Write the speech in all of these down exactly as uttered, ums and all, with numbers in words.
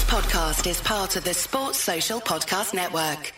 podcast is part of the Sports Social Podcast Network.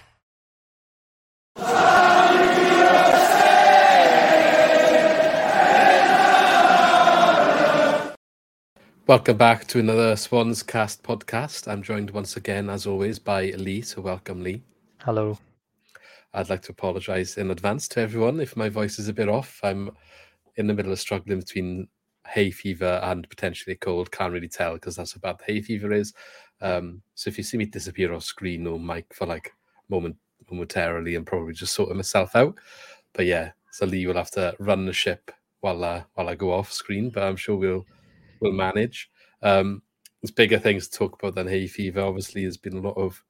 Welcome back to another Swans Cast podcast. I'm joined once again, as always, by Lee. So welcome, Lee. Hello. I'd like to apologise in advance to everyone if my voice is a bit off. I'm in the middle of struggling between hay fever and potentially a cold. Can't really tell because that's how bad the hay fever is. Um, so if you see me disappear off screen or mic for like moment momentarily, I'm probably just sorting myself out. But yeah, so Lee will have to run the ship while uh, while I go off screen. But I'm sure we'll we'll manage. Um, there's bigger things to talk about than hay fever. Obviously, there's been a lot of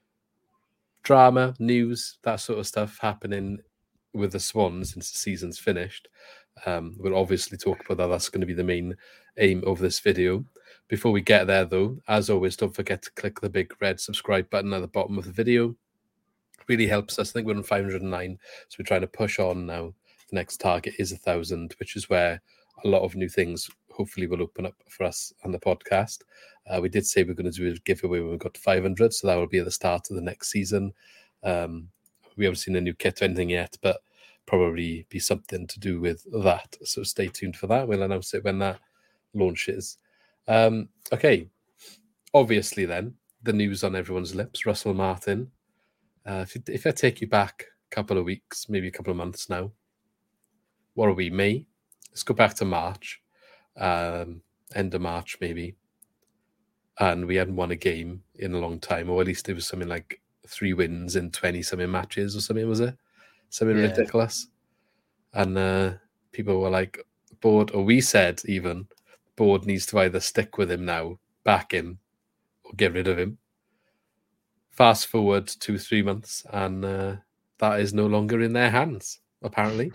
drama, news, that sort of stuff happening with the Swans since the season's finished. Um, we'll obviously talk about that. That's going to be the main aim of this video. Before we get there, though, as always, don't forget to click the big red subscribe button at the bottom of the video. It really helps us. I think we're on five hundred nine, so we're trying to push on now. The next target is one thousand, which is where a lot of new things hopefully will open up for us on the podcast. Uh, we did say we're going to do a giveaway when we got to five hundred, so that will be at the start of the next season. Um, we haven't seen a new kit or anything yet, but probably be something to do with that. So stay tuned for that. We'll announce it when that launches. Um, okay, obviously then, the news on everyone's lips, Russell Martin. Uh, if, if I take you back a couple of weeks, maybe a couple of months now, what are we, May? Let's go back to March, um, end of March maybe. And we hadn't won a game in a long time, or at least it was something like three wins in twenty-something matches or something, was it? Something yeah. ridiculous. And uh, people were like, board, or we said even, board needs to either stick with him now, back him, or get rid of him. Fast forward two, three months, and uh, that is no longer in their hands, apparently.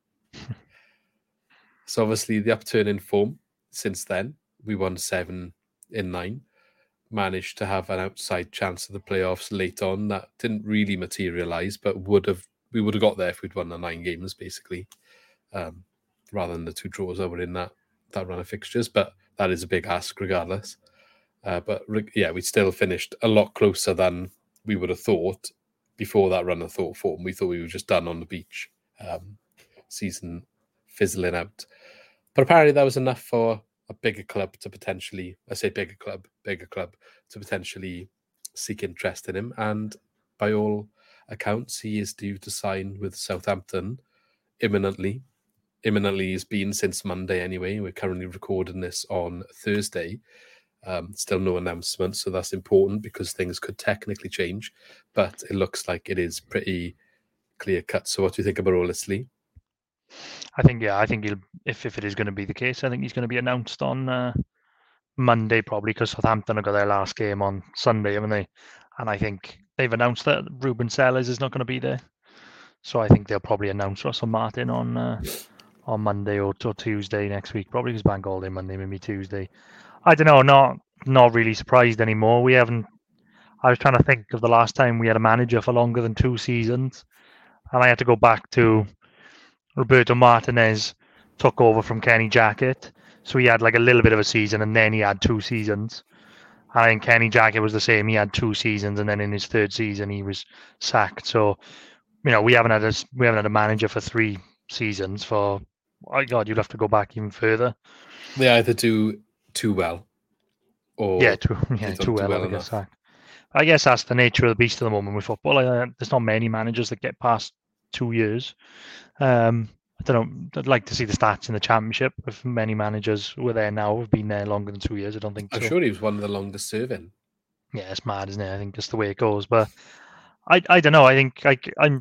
So obviously the upturn in form since then, we won seven in nine, managed to have an outside chance of the playoffs late on. That didn't really materialise, but would have we would have got there if we'd won the nine games, basically, um, rather than the two draws that were in that, that run of fixtures. But that is a big ask regardless. Uh, but yeah, we still finished a lot closer than we would have thought before that run of thought form. We thought we were just done on the beach, um, season fizzling out. But apparently that was enough for a bigger club to potentially, I say bigger club, bigger club, to potentially seek interest in him. And by all accounts, he is due to sign with Southampton imminently. Imminently has been since Monday anyway. We're currently recording this on Thursday. Um, still no announcement, so that's important because things could technically change. But it looks like it is pretty clear cut. So what do you think about all this, Lee? I think, yeah, I think he'll, if, if it is going to be the case, I think he's going to be announced on uh, Monday probably, because Southampton have got their last game on Sunday, haven't they? And I think they've announced that Ruben Sellers is not going to be there. So I think they'll probably announce Russell Martin on uh, on Monday or, or Tuesday next week, probably, because Bank Holiday Monday, maybe Tuesday. I don't know, not not really surprised anymore. We haven't, I was trying to think of the last time we had a manager for longer than two seasons, and I had to go back to Roberto Martinez took over from Kenny Jackett. So he had like a little bit of a season and then he had two seasons. And then Kenny Jackett was the same. He had two seasons and then in his third season he was sacked. So, you know, we haven't had a, we haven't had a manager for three seasons for, oh God, you'd have to go back even further. They either do too well or yeah, too, yeah, too well, well I guess. Enough. I guess that's the nature of the beast at the moment with football. Uh, there's not many managers that get past two years. Um, I don't know. I'd like to see the stats in the championship. If many managers who are there now have been there longer than two years, I don't think. I'm so. sure he was one of the longest serving. Yeah, it's mad, isn't it? I think that's the way it goes. But I, I don't know. I think I, I'm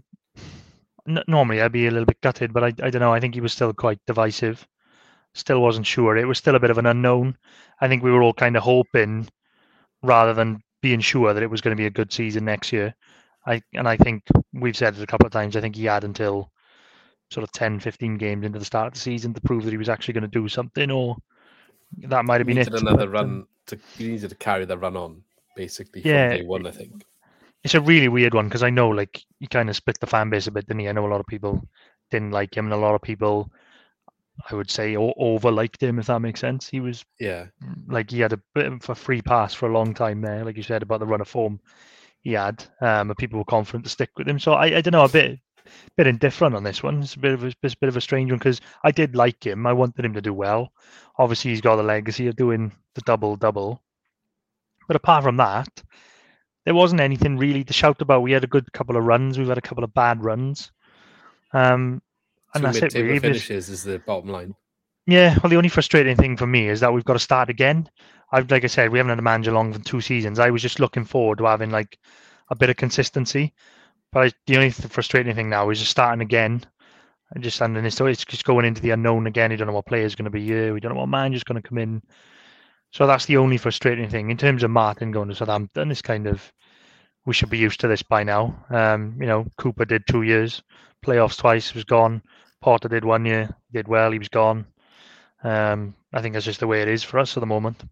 n- normally I'd be a little bit gutted, but I, I don't know. I think he was still quite divisive. Still wasn't sure. It was still a bit of an unknown. I think we were all kind of hoping, rather than being sure, that it was going to be a good season next year. I and I think we've said it a couple of times. I think he had until sort of ten, fifteen games into the start of the season to prove that he was actually going to do something, or that might have been he it. Needed another but, run um, to, he needed to carry the run on, basically, yeah, from day one, I think. It's a really weird one, because I know, like, he kind of split the fan base a bit, didn't he? I know a lot of people didn't like him, and a lot of people I would say, or over liked him, if that makes sense. He was yeah, like he had a bit of a free pass for a long time there, like you said about the run of form he had, um, and people were confident to stick with him. So I, I don't know, a bit bit indifferent on this one. It's a bit of a, it's a bit of a strange one because I did like him. I wanted him to do well. Obviously, he's got the legacy of doing the double double. But apart from that, there wasn't anything really to shout about. We had a good couple of runs. We've had a couple of bad runs. Um, and two that's it mid-table really. finishes is the bottom line. Yeah, well, the only frustrating thing for me is that we've got to start again. I've, like I said, we haven't had a manager long for two seasons. I was just looking forward to having like a bit of consistency. But I, the only th- frustrating thing now is just starting again. And just and then it's, it's just going into the unknown again. You don't know what player's going to be here. We don't know what manager's going to come in. So that's the only frustrating thing. In terms of Martin going to Southampton, it's kind of, we should be used to this by now. Um, you know, Cooper did two years, playoffs twice, was gone. Potter did one year, did well, he was gone. Um, I think that's just the way it is for us at the moment.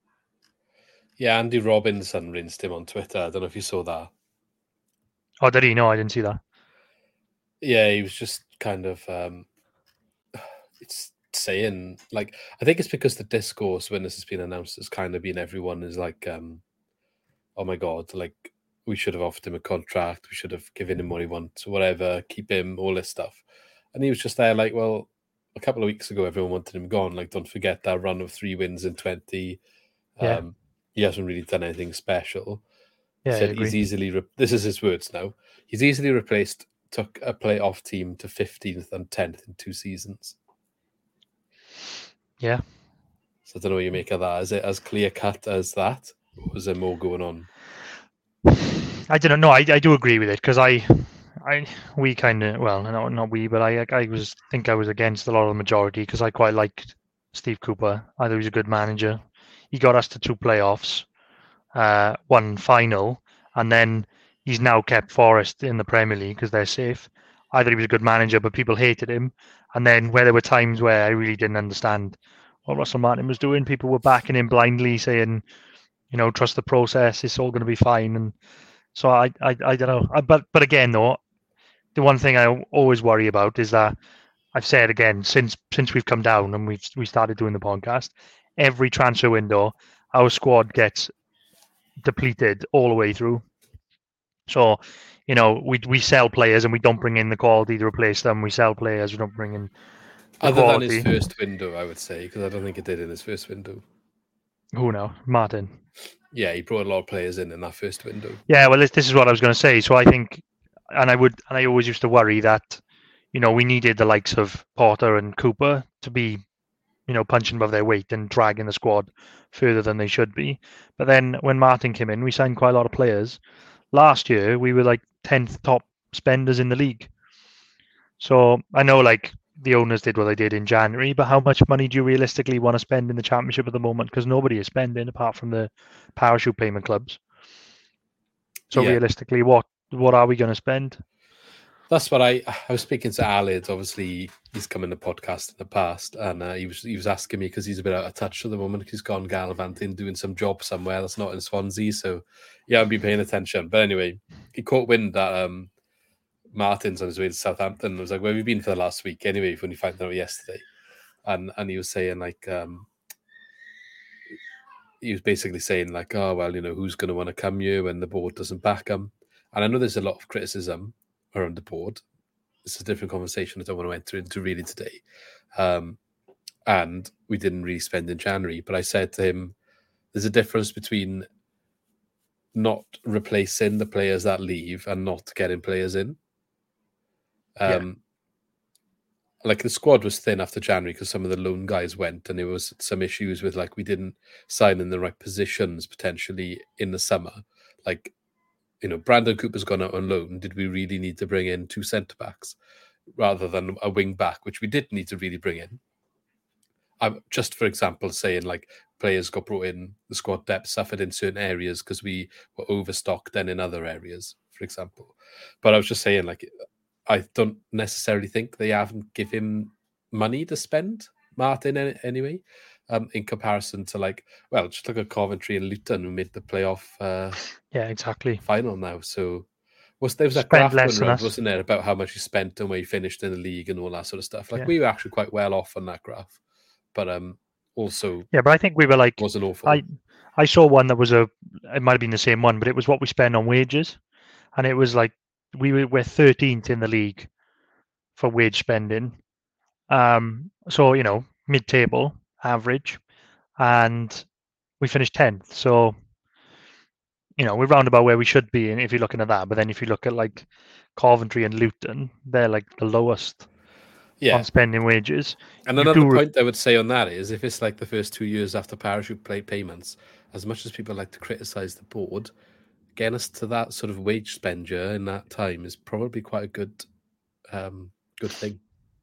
Yeah, Andy Robinson rinsed him on Twitter. I don't know if you saw that. Oh, did he? No, I didn't see that. Yeah, he was just kind of um, it's saying, like, I think it's because the discourse when this has been announced has kind of been everyone is like, um, oh my God, like, we should have offered him a contract, we should have given him what he wants, whatever, keep him, all this stuff. And he was just there like, well, a couple of weeks ago, everyone wanted him gone. Like, don't forget that run of three wins in twenty. Yeah. Um, he hasn't really done anything special. Yeah, He I said agree. he's easily, re- this is his words now, he's easily replaced, took a playoff team to fifteenth and tenth in two seasons. Yeah. So I don't know what you make of that. Is it as clear cut as that? Or is there more going on? I don't know. No, I, I do agree with it because I, I we kind of well, not not we, but I I was think I was against a lot of the majority because I quite liked Steve Cooper. I thought he was a good manager. He got us to two playoffs, uh, one final, and then he's now kept Forest in the Premier League because they're safe. I thought he was a good manager, but people hated him. And then where there were times where I really didn't understand what Russell Martin was doing, people were backing him blindly, saying, you know, trust the process, it's all going to be fine. And so I, I, I don't know. I, but, but again, though, the one thing I always worry about is that I've said again since since we've come down and we've we started doing the podcast, every transfer window, our squad gets depleted all the way through. So, you know, we we sell players and we don't bring in the quality to replace them. We sell players, we don't bring in the Other quality. than his first window, I would say, because I don't think it did in his first window. Who now? Martin. Yeah, he brought a lot of players in in that first window. Yeah, well, this, this is what I was going to say. So I think, and I would, and I always used to worry that, you know, we needed the likes of Potter and Cooper to be, you know, punching above their weight and dragging the squad further than they should be. But then when Martin came in, we signed quite a lot of players. Last year, we were like tenth top spenders in the league. So I know, like, the owners did what they did in January, but how much money do you realistically want to spend in the championship at the moment? Because nobody is spending apart from the parachute payment clubs. So Yeah. realistically, what what are we going to spend? That's what I I was speaking to Alid. Obviously, he's come in the podcast in the past, and uh, he was he was asking me because he's a bit out of touch at the moment. He's gone gallivanting, doing some job somewhere that's not in Swansea. So yeah, I've been paying attention. But anyway, he caught wind that um, Martin's on his way to Southampton. I was like, "Where have you been for the last week?" Anyway, when he found out yesterday, and and he was saying like. Um, he was basically saying like, oh, well, you know, who's going to want to come here when the board doesn't back him? And I know there's a lot of criticism around the board. It's a different conversation I don't want to enter into really today. Um, and we didn't really spend in January. But I said to him, there's a difference between not replacing the players that leave and not getting players in. Um, Yeah. Like the squad was thin after January because some of the loan guys went, and there was some issues with like we didn't sign in the right positions potentially in the summer. Like, you know, Brandon Cooper's gone out on loan. Did we really need to bring in two centre backs rather than a wing back, which we did need to really bring in? I'm just, for example, saying like players got brought in, the squad depth suffered in certain areas because we were overstocked then in other areas, for example. But I was just saying like. I don't necessarily think they haven't give him money to spend, Martin, anyway, um, in comparison to like, well, just look at Coventry and Luton who made the playoff uh, yeah, exactly. final now. So Was there was that spend graph less going than around, us. wasn't there, about how much he spent and where he finished in the league and all that sort of stuff? Like Yeah. we were actually quite well off on that graph, but um, also Yeah, but I think we were like, wasn't awful. I I saw one that was a, it might have been the same one, but it was what we spend on wages, and it was like we were we're thirteenth in the league for wage spending. Um, so you know, mid-table average, and we finished tenth. So you know, we're round about where we should be, and if you're looking at that. But then if you look at like Coventry and Luton, they're like the lowest Yeah. on spending wages. And You another do re- point I would say on that is if it's like the first two years after parachute play payments, as much as people like to criticise the board, getting us to that sort of wage spender in that time is probably quite a good um, good thing.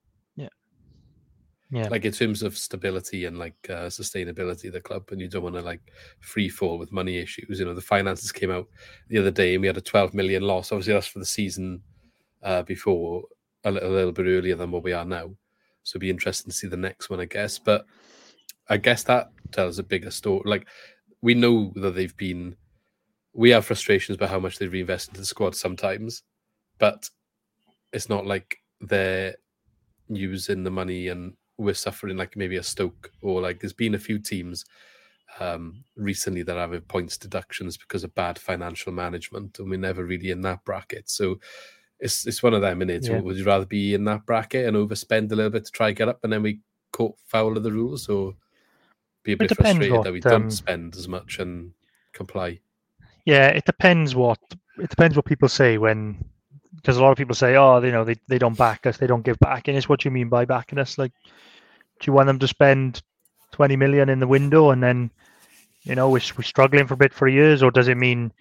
Yeah. Like in terms of stability and like uh, sustainability of the club, and you don't want to like free fall with money issues. You know, the finances came out the other day and we had a twelve million loss. Obviously, that's for the season uh, before, a little, a little bit earlier than what we are now. So it'd be interesting to see the next one, I guess. But I guess that tells a bigger story. Like we know that they've been, we have frustrations about how much they reinvest into the squad sometimes, but it's not like they're using the money and we're suffering like maybe a Stoke, or like there's been a few teams um, recently that have points deductions because of bad financial management, and we're never really in that bracket. So it's it's one of them, innit? Yeah. Would you rather be in that bracket and overspend a little bit to try get up, and then we caught foul of the rules, or be a bit frustrated what, that we don't um, spend as much and comply? Yeah, it depends what it depends what people say when, because a lot of people say, oh, you know, they, they don't back us, they don't give back, and it's what you mean by backing us. Like, do you want them to spend twenty million in the window and then, you know, we're, we're struggling for a bit for years, or does it mean,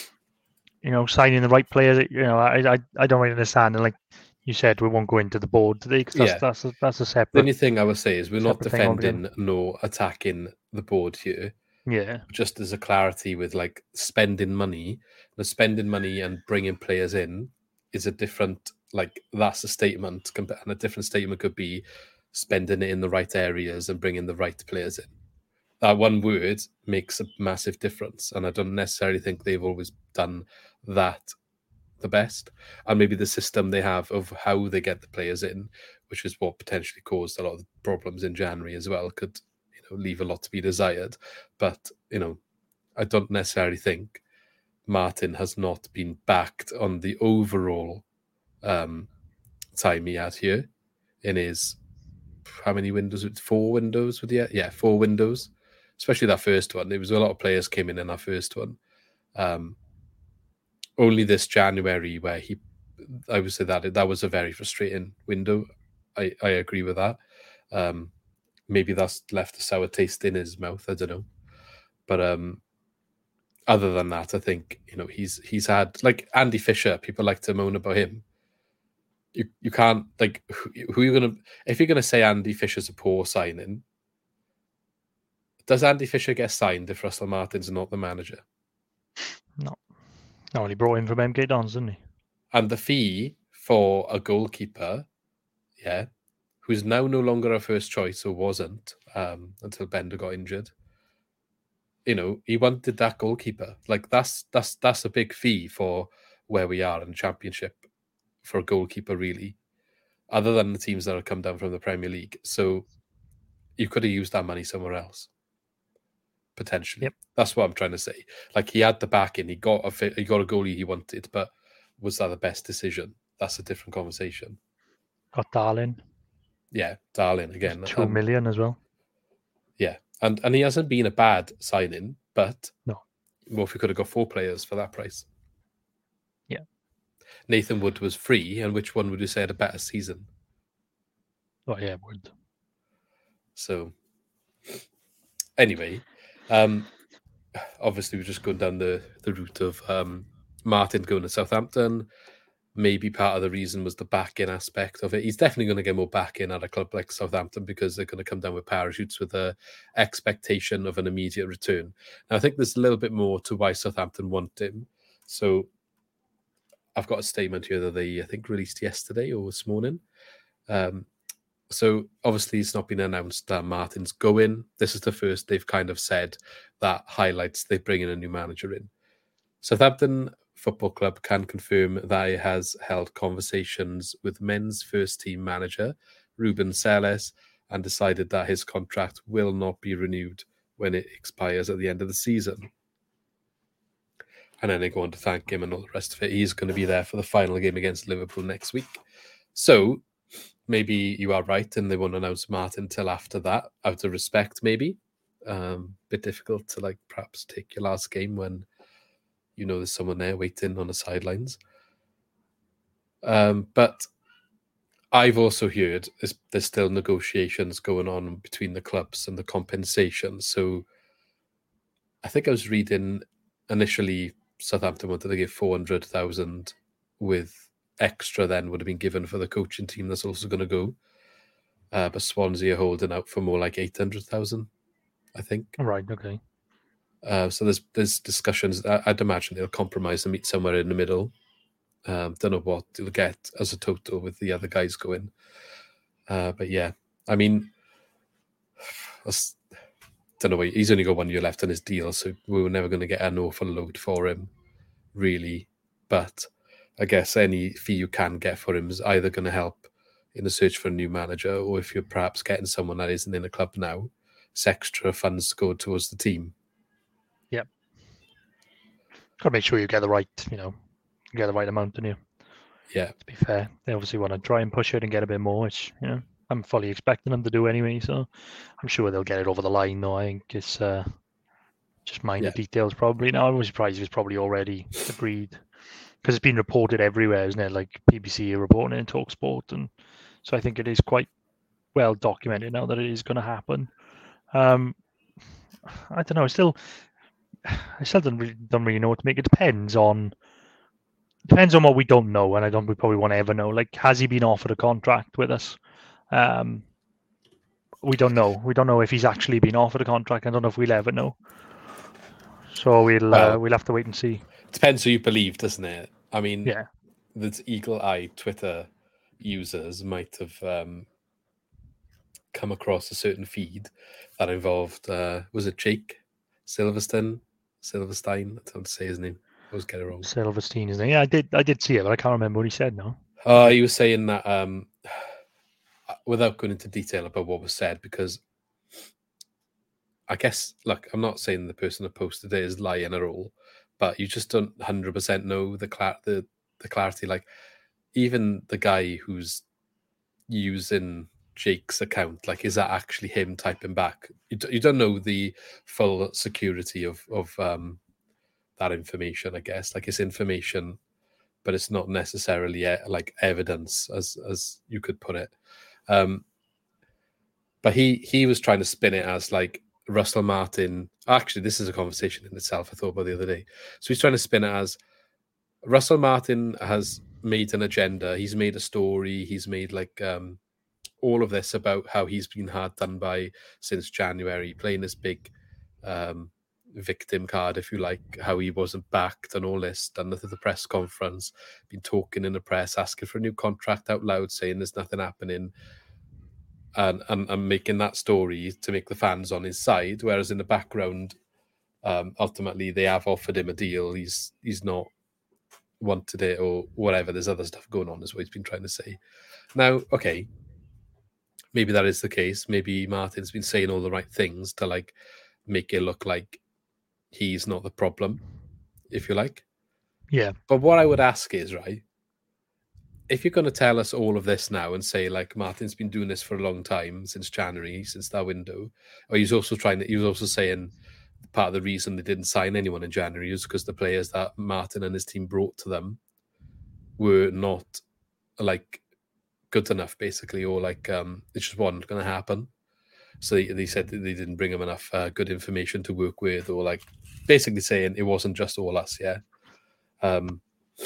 you know, signing the right players? You know, I I, I don't really understand. And like you said, we won't go into the board today because that's Yeah. that's a, that's a The separate. only thing I would say is we're not separate thing defending nor attacking the board here. Yeah, Just as a clarity with like spending money, the spending money and bringing players in is a different, like that's a statement, and a different statement could be spending it in the right areas and bringing the right players in. That one word makes a massive difference, and I don't necessarily think they've always done that the best. And maybe the system they have of how they get the players in, which is what potentially caused a lot of the problems in January as well, could leave a lot to be desired. But you know, I don't necessarily think Martin has not been backed on the overall um, time he had here in his, how many windows? Four windows with the yeah, four windows. Especially that first one. There was a lot of players came in in that first one. Um, only this January where he, I would say that that was a very frustrating window. I, I agree with that. Um, maybe that's left a sour taste in his mouth. I don't know. But um, other than that, I think, you know, he's he's had, like Andy Fisher, people like to moan about him. You you can't, like, who, who are you going to, if you're going to say Andy Fisher's a poor signing, does Andy Fisher get signed if Russell Martin's not the manager? no. No, he brought in from M K Dons, didn't he? And the fee for a goalkeeper, yeah, who's now no longer our first choice, or wasn't um, until Bender got injured. You know, he wanted that goalkeeper. Like that's that's that's a big fee for where we are in the Championship for a goalkeeper, really, other than the teams that have come down from the Premier League. So you could have used that money somewhere else, potentially. Yep. That's what I'm trying to say. Like he had the backing, he got a he got a goalie he wanted, but was that the best decision? That's a different conversation. Got Darlin. Yeah, Darlin again. Two um, million as well. Yeah, and and he hasn't been a bad signing, but no, well, if we could have got four players for that price. Yeah, Nathan Wood was free, and which one would you say had a better season? Oh yeah, Wood. So, anyway, um, obviously we're just going down the the route of um, Martin going to Southampton. Maybe part of the reason was the back-in aspect of it. He's definitely going to get more back-in at a club like Southampton because they're going to come down with parachutes with a expectation of an immediate return. Now, I think there's a little bit more to why Southampton want him. So I've got a statement here that they, I think, released yesterday or this morning. Um, so obviously it's not been announced that Martin's going. This is the first they've kind of said that highlights they're bringing a new manager in. Southampton Football Club can confirm that it has held conversations with men's first team manager Ruben Selles and decided that his contract will not be renewed when it expires at the end of the season. And then they go on to thank him and all the rest of it. He's going to be there for the final game against Liverpool next week. So maybe you are right and they won't announce Martin till after that, out of respect maybe. Um, bit difficult to like perhaps take your last game when you know there's someone there waiting on the sidelines. Um, but I've also heard there's, there's still negotiations going on between the clubs and the compensation. So I think I was reading initially Southampton wanted to give four hundred thousand with extra then would have been given for the coaching team that's also going to go. Uh, but Swansea are holding out for more like eight hundred thousand, I think. Right, okay. Uh, so there's there's discussions. I'd imagine they'll compromise and meet somewhere in the middle. Um, don't know what they'll get as a total with the other guys going. Uh, but yeah, I mean, I don't know. He's only got one year left on his deal, so we were never going to get an awful load for him, really. But I guess any fee you can get for him is either going to help in the search for a new manager, or if you're perhaps getting someone that isn't in the club now, it's extra funds to go towards the team. Yep. Got to make sure you get the right, you know, you get the right amount, don't you? Yeah. To be fair, they obviously want to try and push it and get a bit more, which, you know, I'm fully expecting them to do anyway. So I'm sure they'll get it over the line, though. I think it's uh, just minor yeah. details, probably. Now, I was surprised it was probably already agreed because it's been reported everywhere, isn't it? Like B B C are reporting it in TalkSport, and so I think it is quite well documented now that it is going to happen. Um, I don't know. I still, I still don't really, don't really know what to make. It depends on. Depends on what we don't know, and I don't we probably want to ever know. Like, has he been offered a contract with us? Um, we don't know. We don't know if he's actually been offered a contract. I don't know if we'll ever know. So we'll well, uh, we'll have to wait and see. Depends who you believe, doesn't it? I mean, yeah, the eagle-eyed Twitter users might have um, come across a certain feed that involved uh, was it Jake Silverstein? Silverstein, I don't say his name. I always get it wrong. Silverstein, isn't it? Yeah, I did. I did see it, but I can't remember what he said now. Oh, uh, he was saying that um, without going into detail about what was said, because I guess, look, I'm not saying the person that posted it is lying at all, but you just don't one hundred percent know the cl- the the clarity. Like, even the guy who's using Jake's account, like, is that actually him typing back? You, d- you don't know the full security of of um. that information, I guess. Like, it's information, but it's not necessarily e- like evidence, as as you could put it. Um, but he he was trying to spin it as like Russell Martin. Actually, this is a conversation in itself, I thought about the other day. So he's trying to spin it as Russell Martin has made an agenda. He's made a story. He's made like um, all of this about how he's been hard done by since January, playing this big um, victim card, if you like, how he wasn't backed and all this, done at the press conference, been talking in the press, asking for a new contract out loud, saying there's nothing happening, and, and, and making that story to make the fans on his side, whereas in the background, um, ultimately they have offered him a deal. He's he's not wanted it or whatever. There's other stuff going on, is what he's been trying to say. Now, okay, maybe that is the case. Maybe Martin's been saying all the right things to like make it look like he's not the problem, if you like. Yeah. But what I would ask is, right, if you're going to tell us all of this now and say, like, Martin's been doing this for a long time, since January, since that window, or he's also trying to, he was also saying part of the reason they didn't sign anyone in January is because the players that Martin and his team brought to them were not, like, good enough, basically, or, like, um, it just wasn't going to happen. So they, they said that they didn't bring him enough uh, good information to work with, or like basically saying it wasn't just all us, yeah. Um,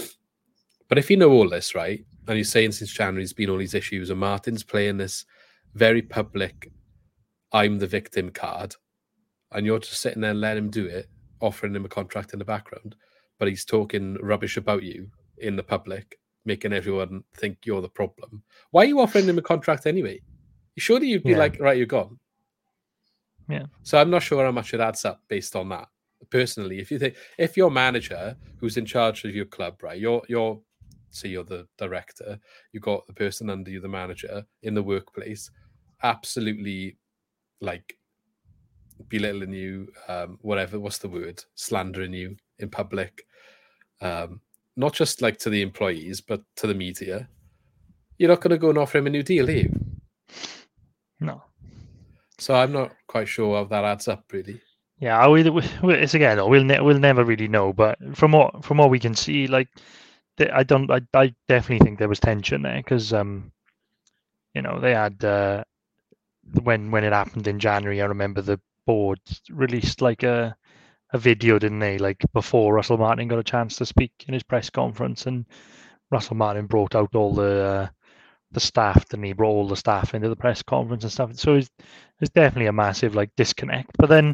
but if you know all this, right, and you're saying since January there's been all these issues, and Martin's playing this very public, I'm the victim card, and you're just sitting there and letting him do it, offering him a contract in the background, but he's talking rubbish about you in the public, making everyone think you're the problem. Why are you offering him a contract anyway? Surely you'd be yeah. like, right, you're gone. Yeah. So I'm not sure how much it adds up based on that. personally, if you think if your manager who's in charge of your club, right, you're you're say you're the director, you got the person under you, the manager in the workplace, absolutely like belittling you, um, whatever, what's the word, slandering you in public, um, not just like to the employees, but to the media, you're not going to go and offer him a new deal, are you? No. So I'm not quite sure how that adds up, really. Yeah, we, we, it's again, we'll ne- we'll never really know. But from what from what we can see, like, I don't, I, I definitely think there was tension there because, um, you know, they had uh, when when it happened in January. I remember the board released like a a video, didn't they? Like before Russell Martin got a chance to speak in his press conference, and Russell Martin brought out all the uh, the staff, and he brought all the staff into the press conference and stuff. So it's, there's definitely a massive like disconnect. But then.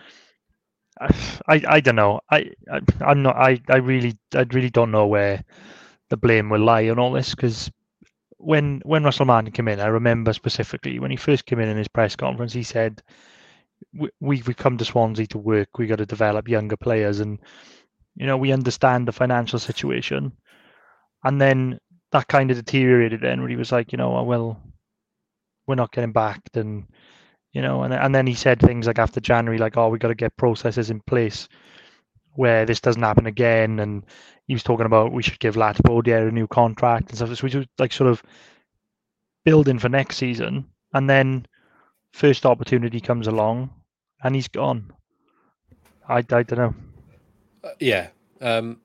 I, I don't know. I, I I'm not. I, I really I really don't know where the blame will lie on all this because when when Russell Martin came in, I remember specifically when he first came in in his press conference, he said, "We we've come to Swansea to work. We got to develop younger players, and you know we understand the financial situation." And then that kind of deteriorated. Then where he was like, "You know, well, we're not getting backed," and you know, and and then he said things like after January, like, "Oh, we got to get processes in place where this doesn't happen again." And he was talking about we should give Latibodiere a new contract and stuff. So we was like sort of building for next season, and then first opportunity comes along, and he's gone. I, I don't know. Uh, yeah, um,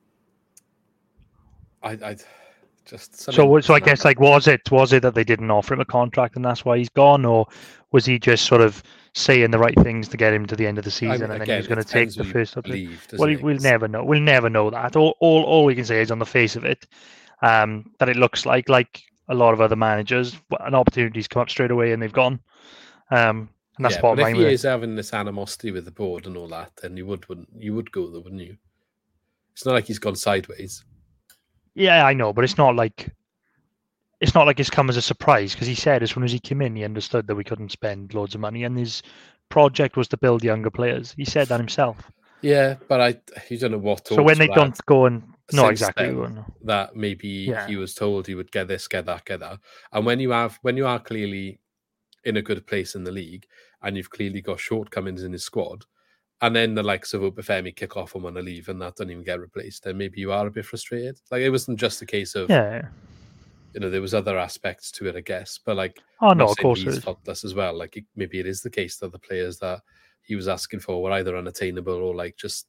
I I just so so I guess like was it was it that they didn't offer him a contract and that's why he's gone, or was he just sort of saying the right things to get him to the end of the season, I mean, and then again, he was going to take the first believe, Well, it? we'll never know. We'll never know that. All, all all we can say is on the face of it, um, that it looks like like a lot of other managers, an opportunity's come up straight away and they've gone. Um, and that's yeah, what but if he is having this animosity with the board and all that, then you would wouldn't you would go there, wouldn't you? It's not like he's gone sideways. Yeah, I know, but it's not like it's not like it's come as a surprise because he said as soon as he came in, he understood that we couldn't spend loads of money, and his project was to build younger players. He said that himself. Yeah, but I you don't know what. So when they don't go and no, exactly then, that maybe yeah. he was told he would get this, get that, get that, and when you have when you are clearly in a good place in the league and you've clearly got shortcomings in his squad, and then the likes of Obafemi kick off and want to leave, and that doesn't even get replaced, then maybe you are a bit frustrated. Like it wasn't just a case of yeah. You know, there was other aspects to it, I guess. But like, oh no, of course, he's faultless as well. Like, maybe it is the case that the players that he was asking for were either unattainable or like just,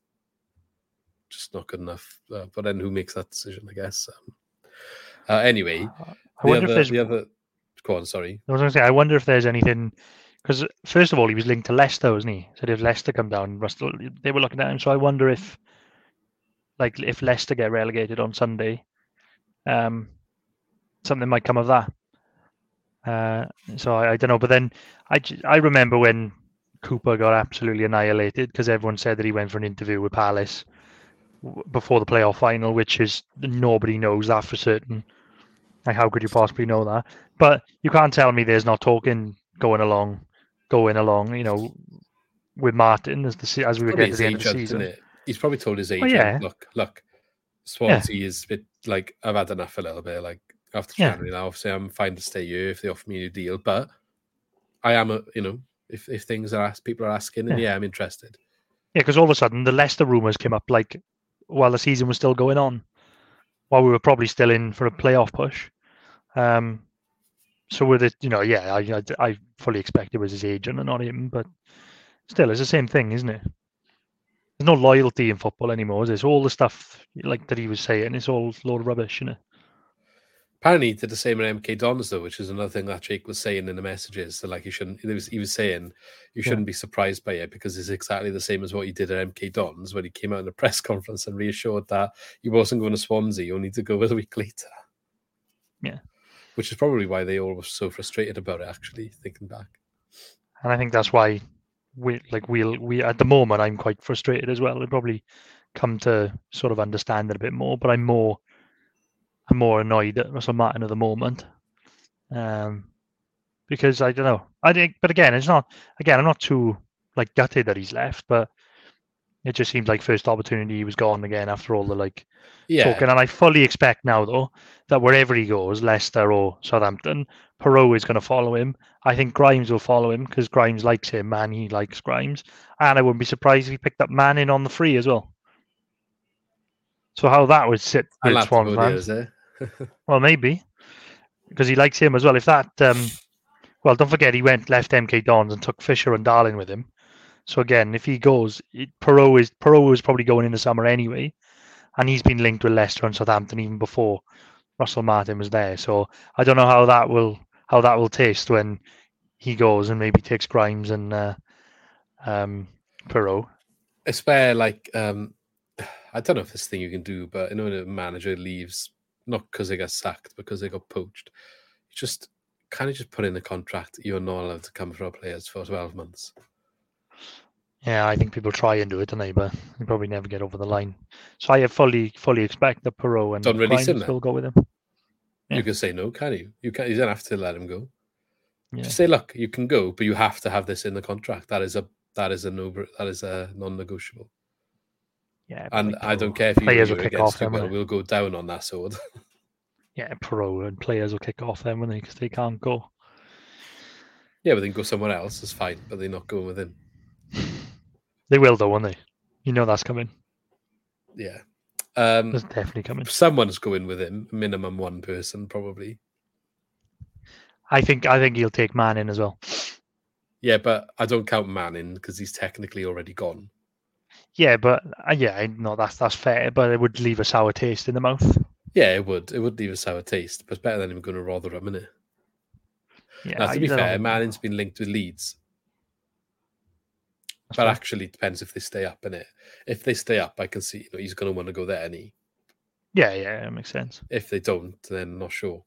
just not good enough. Uh, but then, who makes that decision? I guess. Um, uh, anyway, I wonder other, if there's the other. Go on, sorry. I was going to say, I wonder if there's anything because first of all, he was linked to Leicester, wasn't he? So if Leicester come down, Russell, they were looking at him. So I wonder if, like, if Leicester get relegated on Sunday, um. something might come of that. Uh, so I, I don't know. But then I, I remember when Cooper got absolutely annihilated because everyone said that he went for an interview with Palace before the playoff final, which is nobody knows that for certain. Like, how could you possibly know that? But you can't tell me there's not talking going along, going along, you know, with Martin as the as we were getting to the end agent, of the season. It? He's probably told his agent, oh, yeah. look, look, Swansea yeah. is a bit like, I've had enough a little bit, like, after January yeah. now, obviously I'm fine to stay here if they offer me a new deal, but I am, a, you know, if, if things are asked, people are asking, and yeah, yeah I'm interested. Yeah, because all of a sudden the Leicester rumours came up like while the season was still going on, while we were probably still in for a playoff push. Um, so with it, you know, yeah, I, I, I fully expect it was his agent and not him, but still, it's the same thing, isn't it? There's no loyalty in football anymore, is it? It's all the stuff like that he was saying, it's all a load of rubbish, isn't it? Apparently, he did the same at M K Dons, though, which is another thing that Jake was saying in the messages. So, like, you shouldn't. He was, he was saying you shouldn't yeah. be surprised by it because it's exactly the same as what he did at M K Dons when he came out in a press conference and reassured that he wasn't going to Swansea, only to go a week later. Yeah, which is probably why they all were so frustrated about it. Actually, thinking back, and I think that's why we like we'll we at the moment I'm quite frustrated as well. I'll probably come to sort of understand it a bit more, but I'm more. I'm more annoyed at Russell Martin at the moment, um, because I don't know. I think, but again, it's not. Again, I'm not too like gutted that he's left, but It just seemed like first opportunity he was gone again after all the like Yeah, talking. And I fully expect now though that wherever he goes, Leicester or Southampton, Perot is going to follow him. I think Grimes will follow him because Grimes likes him and he likes Grimes. And I wouldn't be surprised if he picked up Manning on the free as well. So how that would sit I'll with have to Swan go fans? there, Well, maybe because he likes him as well. If that, um, well, don't forget he went left M K Dons and took Fisher and Darling with him. So again, if he goes, it- Perot is Perot was probably going in the summer anyway, and he's been linked with Leicester and Southampton even before Russell Martin was there. So I don't know how that will how that will taste when he goes and maybe takes Grimes and uh, um, Perot. It's where, like, um, I don't know if this thing you can do, but you know, when a manager leaves, not because they got sacked, because they got poached, you just kind of just put in a contract you're not allowed to come for our players for twelve months. Yeah, I think people try and do it, don't they? But they probably never get over the line. So I fully fully expect that Perot and Don't release him Grimes then. will go with him. Yeah. You can say no, can you? You can. You don't have to let him go. Yeah. Just say, look, you can go, but you have to have this in the contract. That is a that is a no that is a non-negotiable. Yeah, And like I don't Perot. care if Players you're will kick against off them, Tuchel, won't they? we'll go down on that sword. Yeah, Perot and players will kick off them, won't they? Because they can't go. Yeah, but they can go somewhere else. It's fine, but they're not going with him. They will, though, won't they? You know that's coming. Yeah. Um, That's definitely coming. Someone's going with him. Minimum one person, probably. I think I think he'll take Manning as well. Yeah, but I don't count Manning because he's technically already gone. Yeah, but uh, yeah, I know that's that's fair, but it would leave a sour taste in the mouth. Yeah, it would. It would leave a sour taste, but it's better than him going to Rotherham, isn't it? Yeah, Now, to I be don't fair, know. Manning's been linked with Leeds. That's But fair. actually, it depends if they stay up, innit? If they stay up, I can see you know, he's going to want to go there, and he. Yeah, yeah, that makes sense. If they don't, then not sure.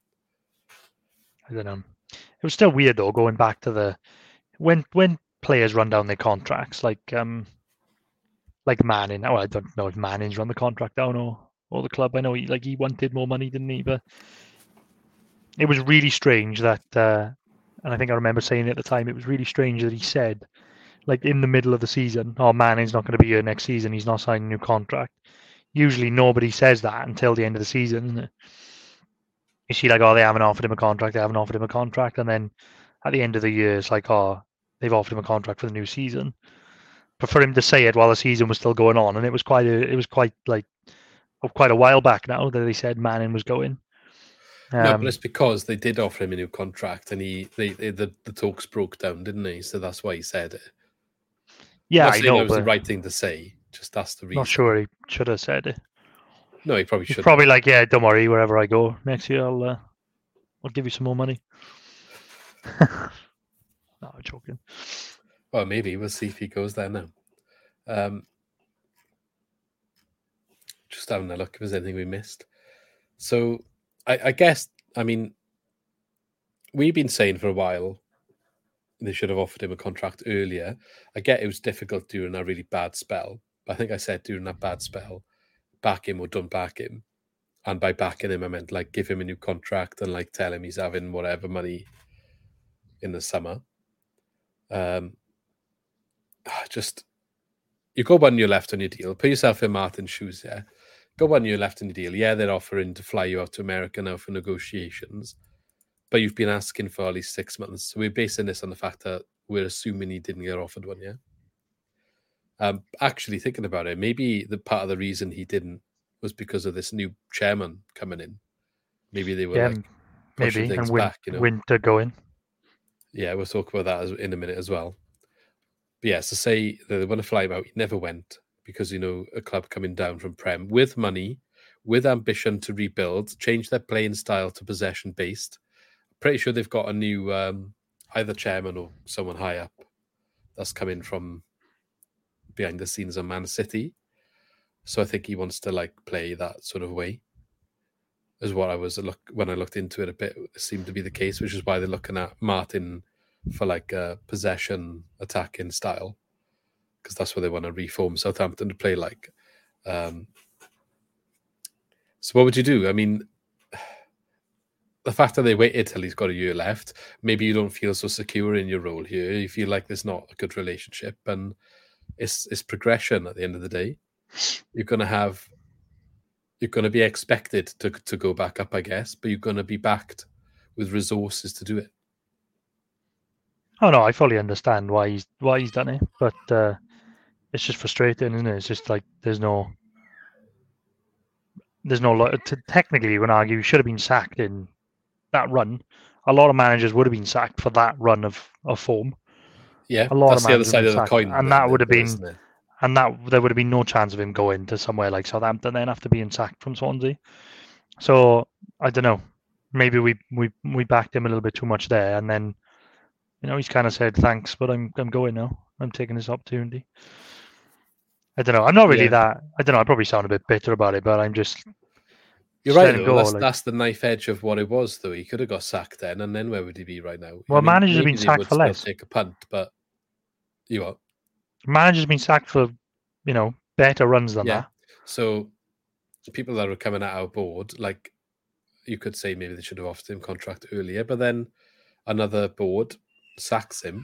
I don't know. It was still weird though, going back to the when when players run down their contracts, like um, like Manning. Oh, I don't know if Manning's run the contract down or or the club. I know he like he wanted more money, didn't he? But it was really strange that, uh, and I think I remember saying at the time, it was really strange that he said, like in the middle of the season, "Oh, Manning's not going to be here next season. He's not signing a new contract." Usually, nobody says that until the end of the season, isn't it? You see, like, oh, they haven't offered him a contract. They haven't offered him a contract, and then at the end of the year, it's like, oh, they've offered him a contract for the new season. But for him to say it while the season was still going on, and it was quite a, it was quite like quite a while back now that they said Manning was going. Um, no, but it's because they did offer him a new contract, and he they, they the, the talks broke down, didn't they? So that's why he said it. yeah, not I saying know, it was but the right thing to say. Just that's the reason. not sure he should have said it. No, he probably He's should. probably like, yeah, don't worry, wherever I go next year, I'll uh, I'll give you some more money. No, I'm joking. Well, maybe we'll see if he goes there now. Um, just having a look if there's anything we missed. So, I, I guess, I mean, we've been saying for a while they should have offered him a contract earlier. I get it was difficult during a really bad spell, but I think I said during that bad spell, back him or don't back him. And by backing him, I meant like give him a new contract and like tell him he's having whatever money in the summer. Um, just you go one year left on your deal. Put yourself in Martin's shoes. Yeah, go one year left on your deal. Yeah, they're offering to fly you out to America now for negotiations, but you've been asking for at least six months. So we're basing this on the fact that we're assuming he didn't get offered one. Yeah. Um, actually, thinking about it, maybe the part of the reason he didn't was because of this new chairman coming in. Maybe they were Yeah, like pushing maybe, things and win, back. You know, Winter going. yeah, we'll talk about that as, in a minute as well. But yeah, so say they want to fly him out. He never went because, you know, a club coming down from Prem with money, with ambition to rebuild, change their playing style to possession-based. Pretty sure they've got a new um, either chairman or someone high up that's coming from behind the scenes of Man City. So I think he wants to like play that sort of way. Is what I was look when I looked into it a bit. It seemed to be the case, which is why they're looking at Martin for like a possession attacking style, because that's what they want to reform Southampton to play like. Um, so what would you do? I mean, the fact that they waited till he's got a year left, maybe you don't feel so secure in your role here. You feel like there's not a good relationship, and It's it's progression at the end of the day. You're going to have, you're going to be expected to to go back up, I guess, but you're going to be backed with resources to do it. Oh no, I fully understand why he's why he's done it, but uh, it's just frustrating, isn't it? It's just like there's no, there's no. lo- t- Technically, you can argue he should have been sacked in that run. A lot of managers would have been sacked for that run of, of form, Yeah, A lot that's of the other managers side have of the been coin. sacked, and then, that would have though, been, isn't it? and that there would have been no chance of him going to somewhere like Southampton then after being sacked from Swansea. So I don't know. Maybe we we we backed him a little bit too much there, and then you know he's kind of said thanks, but I'm I'm going now. I'm taking this opportunity. I don't know. I'm not really Yeah. that. I don't know. I probably sound a bit bitter about it, but I'm just. You're just right, let him though. go, That's, like- that's the knife edge of what it was, though. He could have got sacked then, and then where would he be right now? Well, managers have maybe been they sacked would for still less. Take a punt, but you are. Manager's been sacked for, you know, better runs than Yeah. that. So people that are coming at our board, like you could say maybe they should have offered him contract earlier, but then another board sacks him.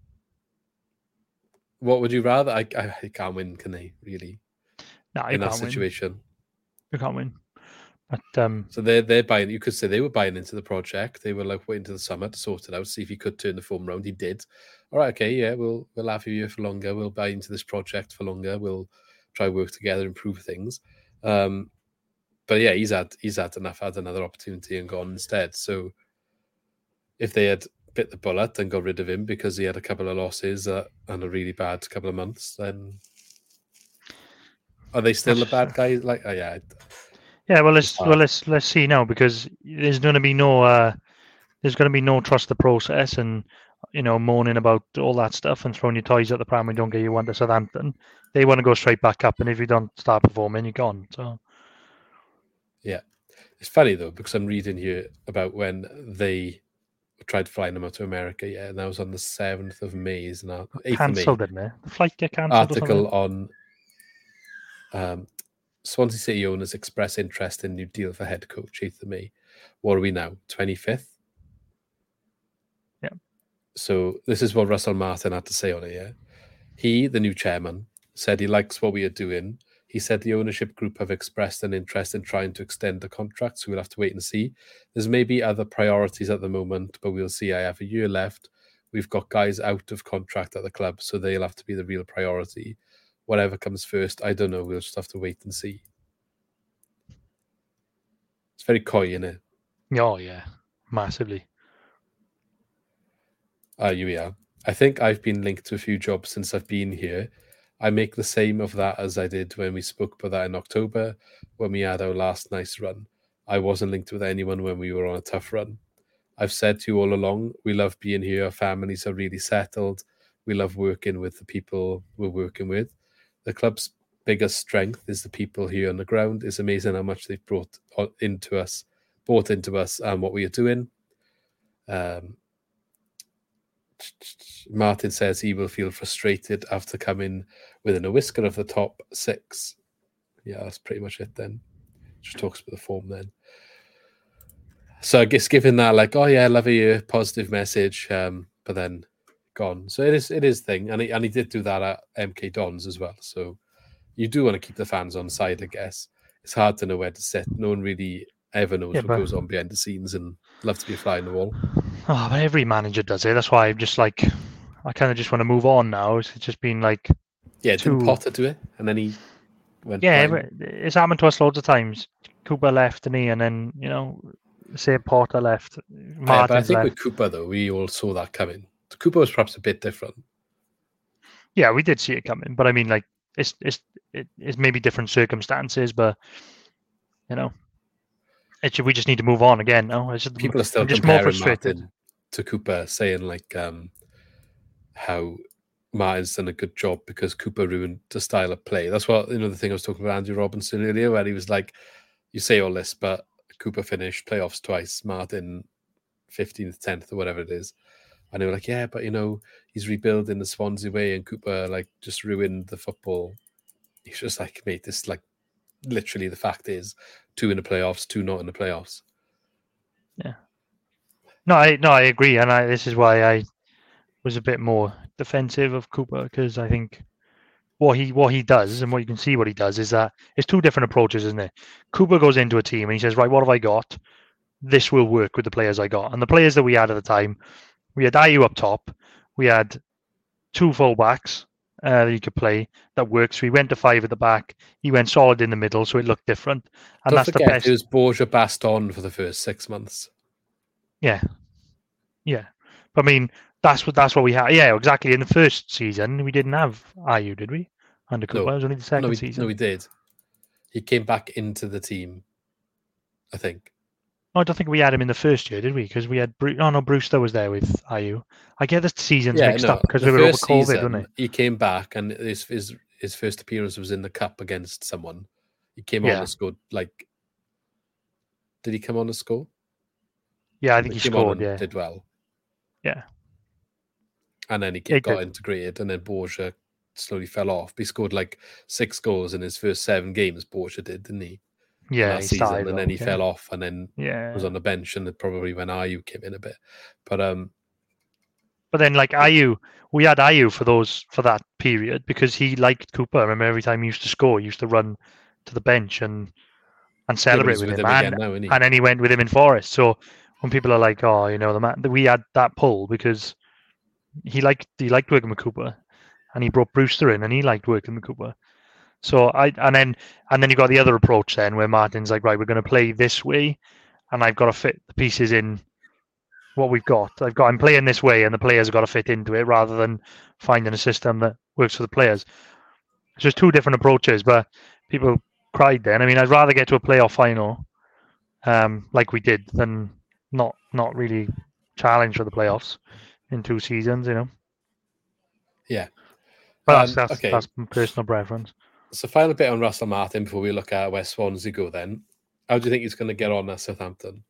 What would you rather? I, I he can't win, can he? Really, No, you in that can't win. situation. You can't win. But um, So they're they're buying. You could say they were buying into the project. They were like waiting to the summer to sort it out, see if he could turn the form round. He did. All right, okay, yeah, we'll we'll have you here for longer. We'll buy into this project for longer. We'll try work together, improve things. Um, but yeah, he's had he's had enough, had another opportunity and gone instead. So if they had bit the bullet and got rid of him because he had a couple of losses uh, and a really bad couple of months, then are they still a bad guy? Like, oh, yeah. yeah, well, let's hard. well let's let's see now, because there's going to be no uh, there's going to be no trust the process, and you know moaning about all that stuff and throwing your toys at the pram and don't get you one to Southampton. They want to go straight back up, and if you don't start performing, you're gone. So Yeah. It's funny, though, because I'm reading here about when they tried flying him out to America, yeah, and that was on the seventh of May, isn't that? eighth of May. cancelled, didn't it? The flight get cancelled. Article on um, Swansea City owners express interest in new deal for head coach, eighth of May. What are we now? twenty-fifth? Yeah. So this is what Russell Martin had to say on it, yeah? He, the new chairman, said he likes what we are doing. He said the ownership group have expressed an interest in trying to extend the contract, so we'll have to wait and see. There's maybe other priorities at the moment, but we'll see. I have a year left. We've got guys out of contract at the club, so they'll have to be the real priority. Whatever comes first, I don't know. We'll just have to wait and see. It's very coy, isn't it? Oh yeah, massively. Ah, here we are. I think I've been linked to a few jobs since I've been here. I make the same of that as I did when we spoke about that in October, when we had our last nice run. I wasn't linked with anyone when we were on a tough run. I've said to you all along, we love being here. Our families are really settled. We love working with the people we're working with. The club's biggest strength is the people here on the ground. It's amazing how much they've brought into us, brought into us and what we are doing. Um, Martin says he will feel frustrated after coming within a whisker of the top six. Yeah, that's pretty much it then. Just talks about the form then. So I guess given that, like, oh yeah, love you, positive message, um, but then gone. So it is, it is thing, and he and he did do that at M K Dons as well. So you do want to keep the fans on side, I guess. It's hard to know where to sit. No one really ever knows Yeah, what but- goes on behind the scenes, and love to be a fly on the wall. Oh, but every manager does it. That's why I'm just like, I kind of just want to move on now. It's just been like, Yeah, didn't Two- Potter do it, and then he went. yeah, blind. but it's happened to us loads of times. Cooper left, and he, and then you know, say Porter left, Yeah, Martin's but I think left. with Cooper, though, we all saw that coming. Cooper was perhaps a bit different. Yeah, we did see it coming, but I mean, like, it's it's it, it's maybe different circumstances, but you know, it should, we just need to move on again. No, it's just, People are still I'm just more comparing frustrated. Martin to Cooper, saying like um, how Martin's done a good job because Cooper ruined the style of play. That's what, you know, the thing I was talking about Andrew Robinson earlier, where he was like, you say all this, but Cooper finished playoffs twice, Martin fifteenth, tenth, or whatever it is. And they were like, yeah, but you know, he's rebuilding the Swansea way, and Cooper like just ruined the football. He's just like, mate, this like literally the fact is two in the playoffs, two not in the playoffs. No, I no, I agree, and I this is why I was a bit more defensive of Cooper, because I think what he what he does and what you can see what he does is that it's two different approaches, isn't it? Cooper goes into a team and he says, right, what have I got? This will work with the players I got. And the players that we had at the time, we had Ayew up top, we had two fullbacks uh, that he could play that works. So he went to five at the back. He went solid in the middle, so it looked different. And Don't that's forget, the best. It was Borja Baston for the first six months. Yeah, yeah. But I mean, that's what that's what we had. Yeah, exactly. In the first season, we didn't have Ayew, did we? Under Cooper, No. it was only the second no, we, season. No, we did. He came back into the team, I think. Oh, I don't think we had him in the first year, did we? Because we had Bru- oh no, Brewster was there with Ayew. I get the seasons Yeah, mixed no, up because the we were over first COVID, season, wasn't it? he came back and his, his his first appearance was in the cup against someone. He came on Yeah. and scored, like, did he come on and score? Yeah, I think He he came on scored. and Yeah, did well. yeah. And then he He got did. integrated, and then Borja slowly fell off. He scored like six goals in his first seven games. Borja did, didn't he? Yeah, that he season, started and then he well, yeah. fell off, and then Yeah. was on the bench, and it probably when Ayew came in a bit. But um, But then, like Ayew, we had Ayew for those for that period because he liked Cooper. I remember every time he used to score, he used to run to the bench and and celebrate he's with with him. him And, again now, isn't he? and then he went with him in Forest. So when people are like, "Oh, you know, the man," we had that pull because he liked he liked working with Cooper, and he brought Brewster in, and he liked working with Cooper. So I and then and then you got the other approach then where Martin's like, right, we're going to play this way, and I've got to fit the pieces in what we've got. I've got I'm playing this way, and the players have got to fit into it rather than finding a system that works for the players. It's just two different approaches, but people cried then. I mean, I'd rather get to a playoff final, um, like we did, than not not really challenge for the playoffs in two seasons. You know. Yeah. But Um, that's that's, okay. that's my personal preference. So final bit on Russell Martin before we look at where Swansea go then. How do you think he's going to get on at Southampton?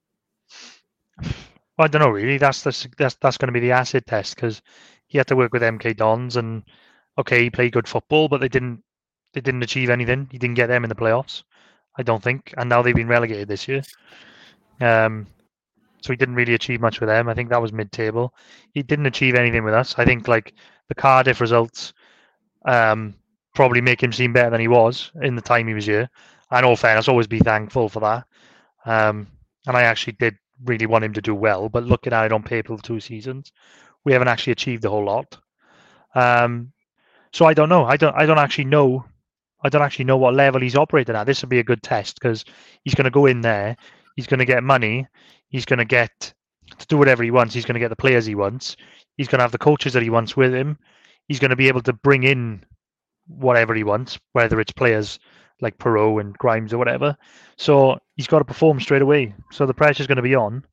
Well, I don't know really. That's the that's that's going to be the acid test because he had to work with M K Dons and okay, he played good football, but they didn't they didn't achieve anything. He didn't get them in the playoffs, I don't think. And now they've been relegated this year. Um, so he didn't really achieve much with them. I think that was mid-table. He didn't achieve anything with us. I think like the Cardiff results um, probably make him seem better than he was in the time he was here. And all fairness, always be thankful for that. Um, and I actually did really want him to do well, but looking at it on paper for two seasons, we haven't actually achieved a whole lot. Um, so I don't know. I don't. I don't actually know. I don't actually know what level he's operating at. This would be a good test because he's going to go in there. He's going to get money. He's going to get to do whatever he wants. He's going to get the players he wants. He's going to have the coaches that he wants with him. He's going to be able to bring in whatever he wants, whether it's players like Perot and Grimes or whatever. So he's got to perform straight away. So the pressure's going to be on.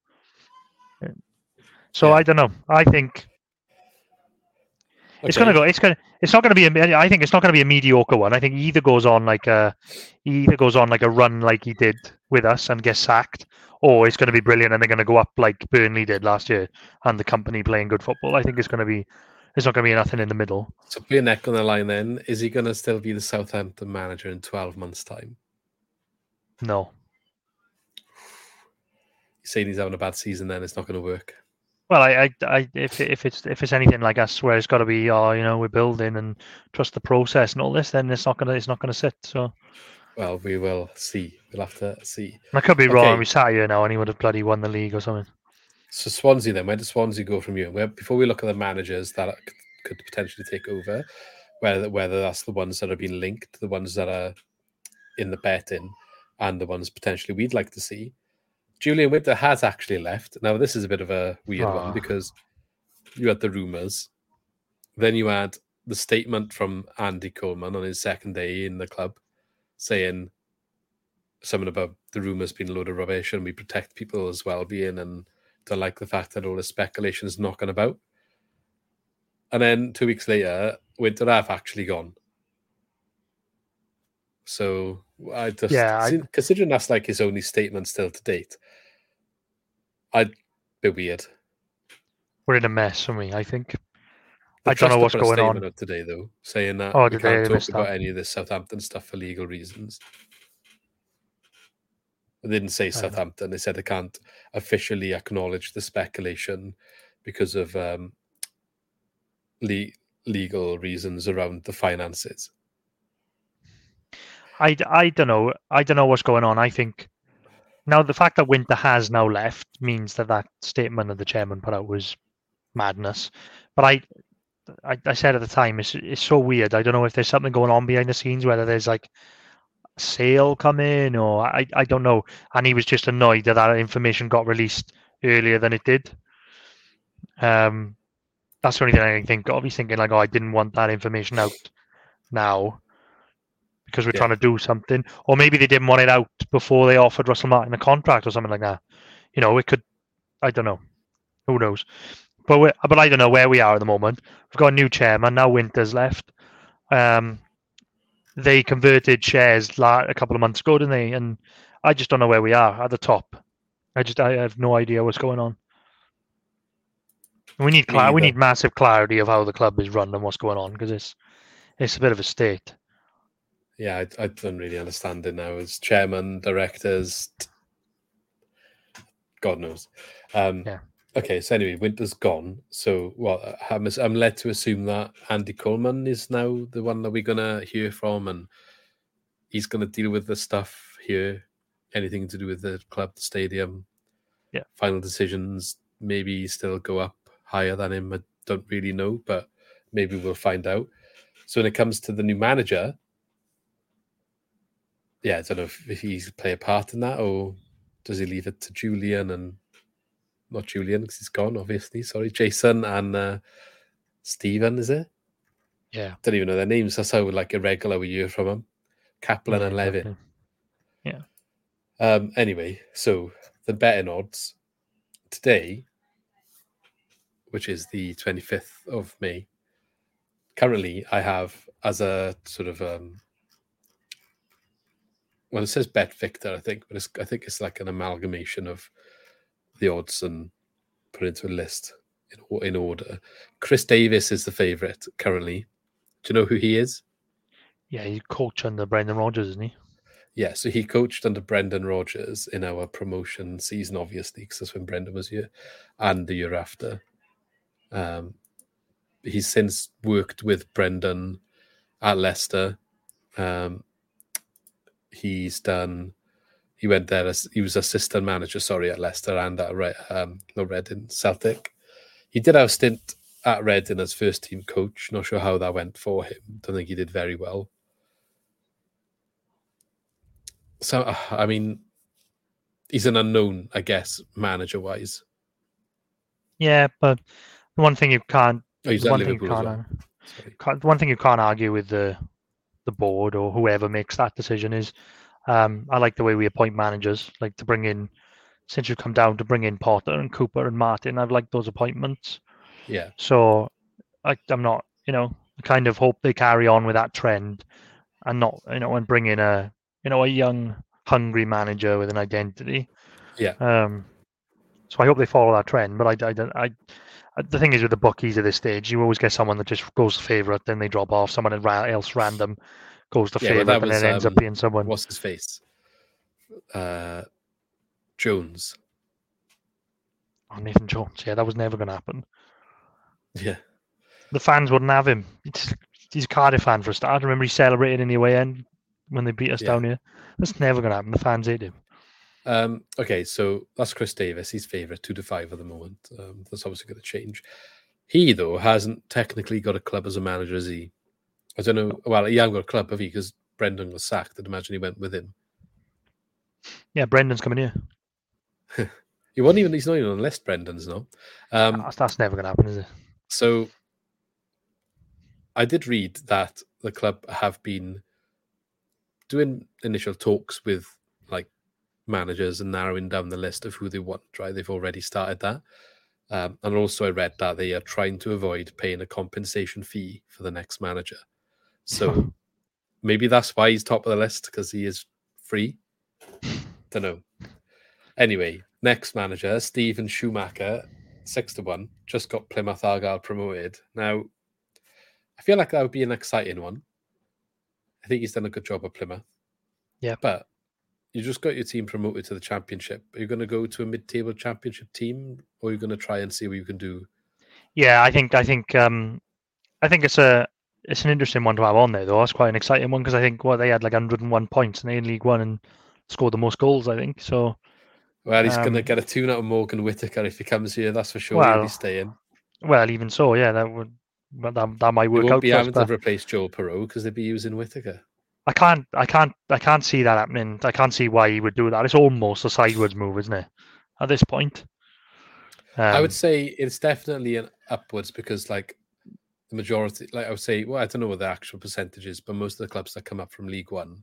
So Yeah. I don't know. I think it's going to go. It's going. It's not going to be. A, I think it's not going to be a mediocre one. I think he either goes on like a, he either goes on like a run like he did with us and gets sacked, or it's going to be brilliant and they're going to go up like Burnley did last year and the company playing good football. I think it's going to be. There's not going to be nothing in the middle. So put your neck on the line then. Is he going to still be the Southampton manager in twelve months' time? No. You're saying he's having a bad season then, it's not going to work. Well, I, I, I, if if it's if it's anything like us, where it's got to be, oh, you know, we're building and trust the process and all this, then it's not gonna, it's not gonna sit. So, well, we will see. We'll have to see. I could be Okay. wrong. We sat here now, and he would have bloody won the league or something. So Swansea then, where does Swansea go from here? Where, before we look at the managers that could potentially take over, whether whether that's the ones that have been linked, the ones that are in the betting, and the ones potentially we'd like to see. Julian Winter has actually left. Now, this is a bit of a weird Oh. one because you had the rumours. Then you had the statement from Andy Coleman on his second day in the club saying something about the rumours being a load of rubbish and we protect people's well-being and don't like the fact that all the speculation is knocking about. And then two weeks later, Winter have actually gone. So I just, Yeah, I- considering that's like his only statement still to date, I'd be weird. We're in a mess for me. I think. The I don't know Trust what's put a going statement on. out today, though, saying that Oh, we did can't they? talk Missed about that. any of this Southampton stuff for legal reasons. They didn't say Fair enough. Southampton. They said they can't officially acknowledge the speculation because of um, le- legal reasons around the finances. I, I don't know. I don't know what's going on. I think now the fact that Winter has now left means that that statement that the chairman put out was madness. But I, I, I said at the time, it's it's so weird. I don't know if there's something going on behind the scenes, whether there's like a sale coming or I, I don't know. And he was just annoyed that that information got released earlier than it did. Um, that's the only thing I can think of. He's thinking like, oh, I didn't want that information out now because we're Yeah. trying to do something. Or maybe they didn't want it out before they offered Russell Martin a contract or something like that. You know, it could, I don't know. Who knows? But we but I don't know where we are at the moment. We've got a new chairman. Now Winter's left. Um, they converted shares la- a couple of months ago, didn't they? And I just don't know where we are at the top. I just I have no idea what's going on. We need Me cla- we either. need massive clarity of how the club is run and what's going on because it's it's a bit of a state. Yeah, I, I don't really understand it now. As chairman, directors, t- God knows. Um, Yeah. Okay, so anyway, Winter's gone. So, well, I'm, I'm led to assume that Andy Coleman is now the one that we're going to hear from, and he's going to deal with the stuff here, anything to do with the club, the stadium. Yeah. Final decisions maybe still go up higher than him. I don't really know, but maybe we'll find out. So when it comes to the new manager, yeah, I don't know if, if he's play a part in that, or does he leave it to Julian and not Julian because he's gone, obviously. Sorry, Jason and uh, Stephen, is it? Yeah. Don't even know their names. That's how like irregular we hear from them. Kaplan Yeah, and Levin. exactly. Yeah. Um. Anyway, so the betting odds today, which is the twenty-fifth of May. Currently, I have as a sort of um. Well, it says Bet Victor, I think, but it's, I think it's like an amalgamation of the odds and put into a list in, in order. Chris Davis is the favourite currently. Do you know who he is? Yeah, he's coach under Brendan Rodgers, isn't he? Yeah, so he coached under Brendan Rodgers in our promotion season, obviously, because that's when Brendan was here, and the year after. Um, he's since worked with Brendan at Leicester. Um, he's done... He went there as he was assistant manager, sorry, at Leicester and at Red, um, no Reading, Celtic. He did have a stint at Reading as first team coach. Not sure how that went for him. Don't think he did very well. So, I mean, he's an unknown, I guess, manager wise. Yeah, but the one thing you can't, Oh, he's the at one thing you Liverpool as can't, well. uh, Sorry. can't, the one thing you can't argue with the the board or whoever makes that decision is, um, I like the way we appoint managers, like to bring in, since you've come down to bring in Potter and Cooper and Martin. I've liked those appointments. Yeah, So I, I'm not, you know, I kind of hope they carry on with that trend and not, you know, and bring in a, you know, a young, hungry manager with an identity. yeah. Um, so I hope they follow that trend. But I, I, don't- I, the thing is with the bookies at this stage, you always get someone that just goes to favourite, then they drop off. Someone else random goes to Yeah, well, favourite, that and was, then ends um, up being someone. What's his face? Uh, Jones. Oh, Nathan Jones. Yeah, that was never going to happen. Yeah. The fans wouldn't have him. It's, he's a Cardiff fan for a start. I remember he celebrated in the away end when they beat us Yeah. down here. That's never going to happen. The fans hate him. Um, okay, so that's Chris Davis. He's favourite, two to five at the moment. Um, that's obviously going to change. He, though, hasn't technically got a club as a manager, has he? I don't know. Well, he hasn't got a club, have he? Because Brendan was sacked. I'd imagine he went with him. Yeah, Brendan's coming here. He wasn't even, he's not even on the list, Brendan's, no. Um, That's, that's never going to happen, is it? so I did read that the club have been doing initial talks with like managers and narrowing down the list of who they want, right? They've already started that. Um, and also I read that they are trying to avoid paying a compensation fee for the next manager. So maybe that's why he's top of the list, because he is free. Don't know. Anyway, next manager, Stephen Schumacher, six to one, just got Plymouth Argyle promoted. Now, I feel like that would be an exciting one. I think he's done a good job at Plymouth. Yeah. But you just got your team promoted to the championship. Are you going to go to a mid-table championship team, or are you going to try and see what you can do? Yeah, I think I think um, I think it's a it's an interesting one to have on there, though. It's quite an exciting one because I think well they had like one hundred and one points and they in League One and scored the most goals. I think so. Well, he's um, going to get a tune out of Morgan Whittaker if he comes here. That's for sure. Well, He'll be staying. Well, even so, yeah, that would but that, that might work They won't out. be for us, having but to replace Joe Perreault because they'd be using Whittaker. I can't, I can't, I can't see that happening. I can't see why he would do that. It's almost a sideways move, isn't it? At this point, um, I would say it's definitely an upwards because, like, the majority, like I would say, well, I don't know what the actual percentage is, but most of the clubs that come up from League One,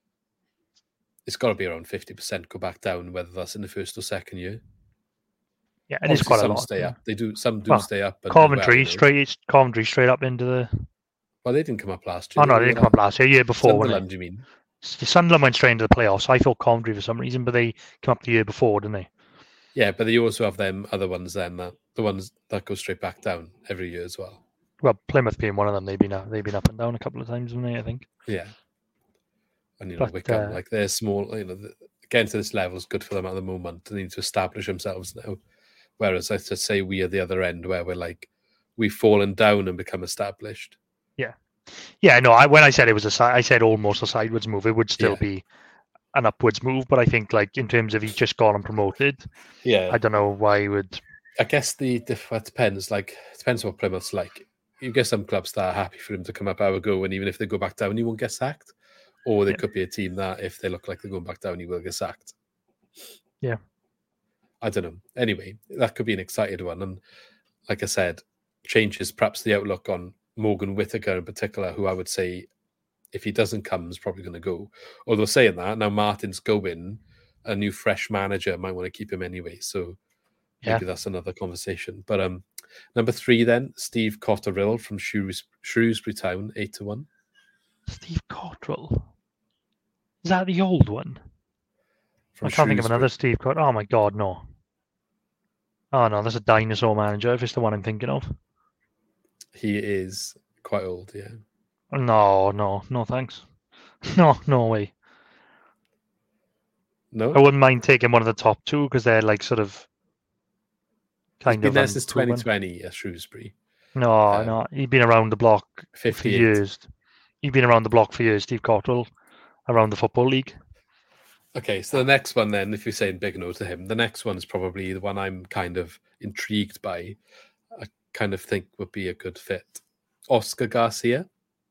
it's got to be around fifty percent go back down, whether that's in the first or second year. Yeah, it is Obviously, quite a some lot. stay yeah. up. They do. Some do Well, stay up. And do Coventry well, straight, Coventry straight up into the. Well, they didn't come up last year. Oh no, they didn't come up last year. Year before, Sunderland, you mean? Sunderland went straight into the playoffs. I thought Coventry for some reason, but they came up the year before, didn't they? Yeah, but they also have them other ones then, that the ones that go straight back down every year as well. Well, Plymouth being one of them, they've been up, they've been up and down a couple of times, haven't they? I think. Yeah, and you know, But, Wickham, uh, like they're small. You know, the, getting to this level is good for them at the moment. They need to establish themselves now. Whereas I should say we are the other end where we're like we've fallen down and become established. Yeah, yeah. No, I when I said it was a si- I said almost a sideways move. It would still Yeah. be an upwards move, but I think like in terms of he's just gone and promoted. Yeah, I don't know why he would. I guess the, the it depends. Like it depends what Plymouth's like. You get some clubs that are happy for him to come up, have a go, and even if they go back down, he won't get sacked. Or there Yeah. could be a team that if they look like they're going back down, he will get sacked. Yeah. I don't know. Anyway, that could be an excited one. And like I said, changes perhaps the outlook on Morgan Whittaker in particular, who I would say, if he doesn't come, is probably going to go. Although saying that, now Martin's going, a new fresh manager might want to keep him anyway. So maybe Yeah. that's another conversation. But um, number three then, Steve Cotterill from Shrews- Shrewsbury Town, eight to one. Steve Cotterill. Is that the old one? From I can't think of Shrewsbury. another Steve Cotterill. Oh my god, no. Oh no, that's a dinosaur manager. If it's the one I'm thinking of. He is quite old, yeah. No, no, no, thanks. No, no way. No, I wouldn't mind taking one of the top two because they're like sort of he's kind been of there since unproven. twenty twenty at Shrewsbury. No, Um, no, he's been around the block for fifty-eight. years. He's been around the block for years, Steve Cotterill, around the Football League. Okay, so the next one then, if you're saying big no to him, the next one is probably the one I'm kind of intrigued by. I kind of think would be a good fit. Oscar Garcia,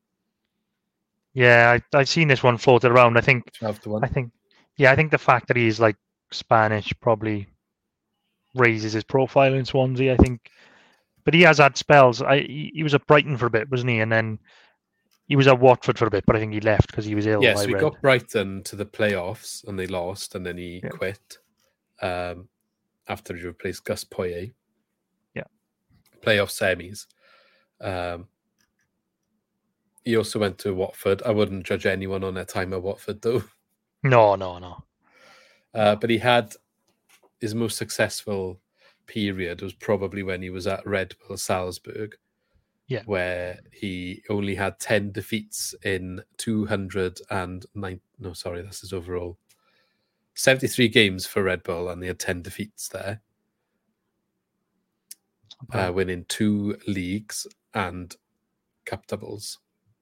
Yeah, I, I've seen this one floated around. I think, twelve to one. I think, yeah, I think the fact that he's like Spanish probably raises his profile in Swansea. I think, but he has had spells. I he, he was at Brighton for a bit, wasn't he? And then he was at Watford for a bit, but I think he left because he was ill. Yes, I we read. got Brighton to the playoffs and they lost, and then he Yeah. quit um, after he replaced Gus Poyet. Yeah. Playoff semis. Um, he also went to Watford. I wouldn't judge anyone on their time at Watford, though. No, no, no. Uh, but he had his most successful period was probably when he was at Red Bull Salzburg. Yeah. Where he only had ten defeats in two hundred nine. No, sorry, that's his overall. seventy-three games for Red Bull, and they had ten defeats there. Uh, winning two leagues and cup doubles.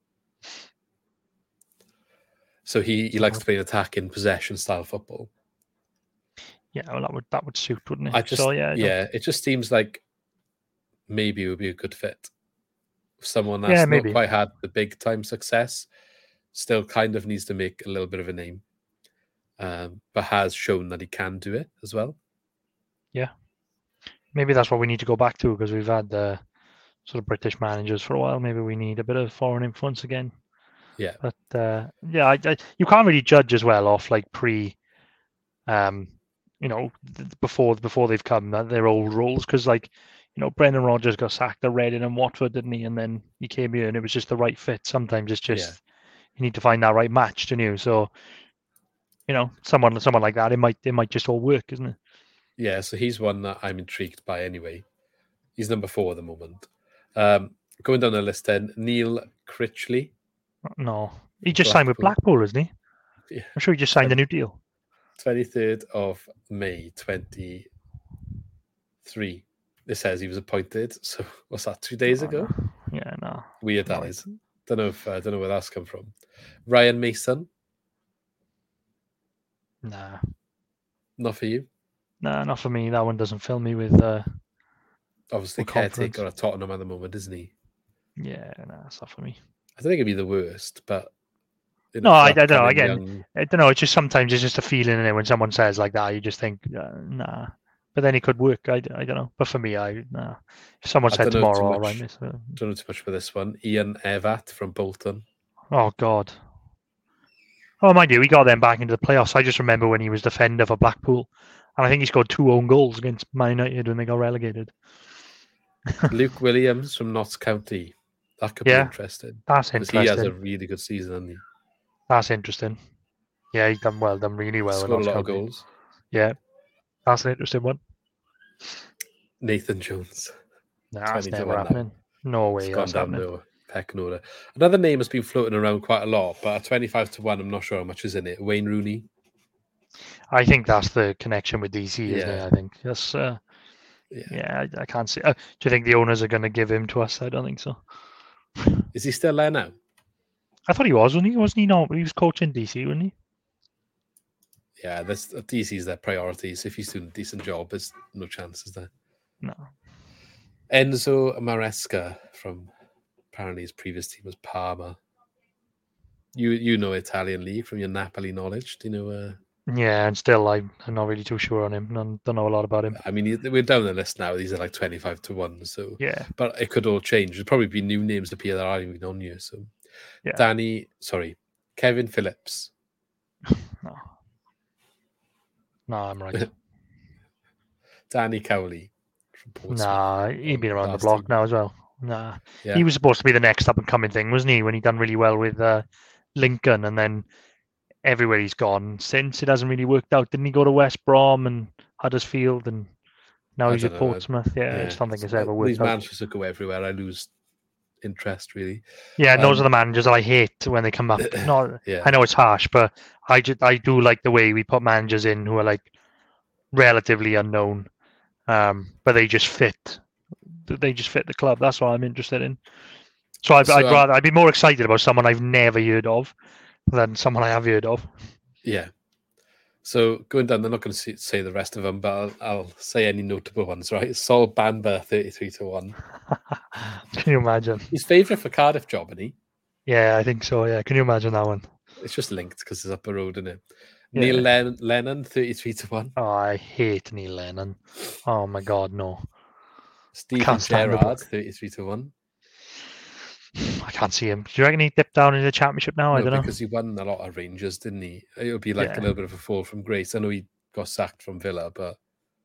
So he, he likes to play an attacking possession style football. Yeah, well, that would that would suit, wouldn't it? I just so, yeah, I don't- yeah, it just seems like maybe it would be a good fit. Someone that's Yeah, not maybe. quite had the big time success, still kind of needs to make a little bit of a name, um, but has shown that he can do it as well. maybe that's what we need to go back to because we've had the sort of British managers for a while. Maybe we need a bit of foreign influence again. Yeah. But uh, yeah, I, I, you can't really judge as well off like pre, um, you know, th- before before they've come uh, their old roles because like, you know, Brendan Rodgers got sacked at Reading and Watford, didn't he? And then he came here and it was just the right fit. Sometimes it's just Yeah. you need to find that right match, don't you? So, you know, someone someone like that, it might it might just all work, isn't it? Yeah, so he's one that I'm intrigued by anyway. He's number four at the moment. Um, going down the list then, Neil Critchley. No, he just signed with Blackpool. Blackpool, isn't he? Yeah. I'm sure he just signed a new deal. twenty-third of May, twenty-three. It says he was appointed. So what's that, two days Oh, ago? no. Yeah, no. Weird that Right. is. Don't know if I uh, don't know where that's come from. Ryan Mason. Nah, Not for you. nah, not for me. That one doesn't fill me with. Uh, Obviously, with confidence. caretaker at Tottenham at the moment, isn't he? Yeah, nah, it's not for me. I don't think it'd be the worst, but No, I, I don't know. upcoming Again, young- I don't know. It's just sometimes it's just a feeling in it when someone says like that. You just think, uh, nah. But then it could work. I, I don't know. But for me, I nah. If someone I said don't know too tomorrow, I'll much. write this. Uh, Don't know too much for this one. Ian Evatt from Bolton. oh God. Oh, mind you, we got them back into the playoffs. I just remember when he was defender for Blackpool, and I think he scored two own goals against Man United when they got relegated. Luke Williams from Notts County. That could Yeah, be interesting. That's Because interesting. he has a really good season, hasn't he? That's interesting. Yeah, he's done well, done really well. Scored a with lot Notts of County. goals. Yeah, that's an interesting one. Nathan Jones. Nah, that's twenty to never one now. happening. No way It's gone that's down happening. the pecking order. Another name has been floating around quite a lot, but at twenty-five to one, I'm not sure how much is in it. Wayne Rooney. I think that's the connection with D C, isn't Yeah. it? I think that's. Uh, Yeah. yeah, I, I can't see. Uh, do you think the owners are going to give him to us? I don't think so. Is he still there now? I thought he was, wasn't he? Wasn't he? Not. He was coaching D C, wasn't he? Yeah, that's D C's their priorities. If he's doing a decent job, there's no chances there. No. Enzo Maresca from apparently his previous team was Parma. You you know Italian league from your Napoli knowledge. Do you know? Uh, Yeah, and still, I, I'm not really too sure on him. None, don't know a lot about him. I mean, we're down the list now. These are like twenty-five to one. So Yeah. but it could all change. There'll probably be new names appear that aren't even on here. So Yeah. Danny, sorry, Kevin Phillips. No. No, I'm right. Danny Cowley from Portsmouth. Nah, he'd been around the Last block team. now as well. Nah. Yeah. He was supposed to be the next up and coming thing, wasn't he? When he done really well with uh, Lincoln, and then everywhere he's gone since, it hasn't really worked out. Didn't he go to West Brom and Huddersfield, and now I he's at don't know. Portsmouth? Yeah, I just don't think it's ever Uh, worked These out. managers that go everywhere, I lose interest really. Yeah, and those um, are the managers I hate when they come up. Not, Yeah. I know it's harsh, but I just I do like the way we put managers in who are like relatively unknown, um, but they just fit. They just fit the club. That's what I'm interested in. So I'd, So, I'd um, rather I'd be more excited about someone I've never heard of than someone I have heard of. Yeah. So going down, they're not going to say the rest of them, but I'll, I'll say any notable ones, right? Sol Bamba, thirty-three to one. Can you imagine? He's favourite for Cardiff job, isn't he? Yeah, I think so. Yeah, can you imagine that one? It's just linked because it's up the road, isn't it? Yeah. Neil Len- Lennon, thirty-three to one. Oh, I hate Neil Lennon. Oh my God, no. Stephen can't stand the Gerrard, book. thirty-three to one. I can't see him. Do you reckon he dipped down in the championship now? I No, don't know. because he won a lot of Rangers, didn't he? It would be like Yeah. a little bit of a fall from grace. I know he got sacked from Villa, but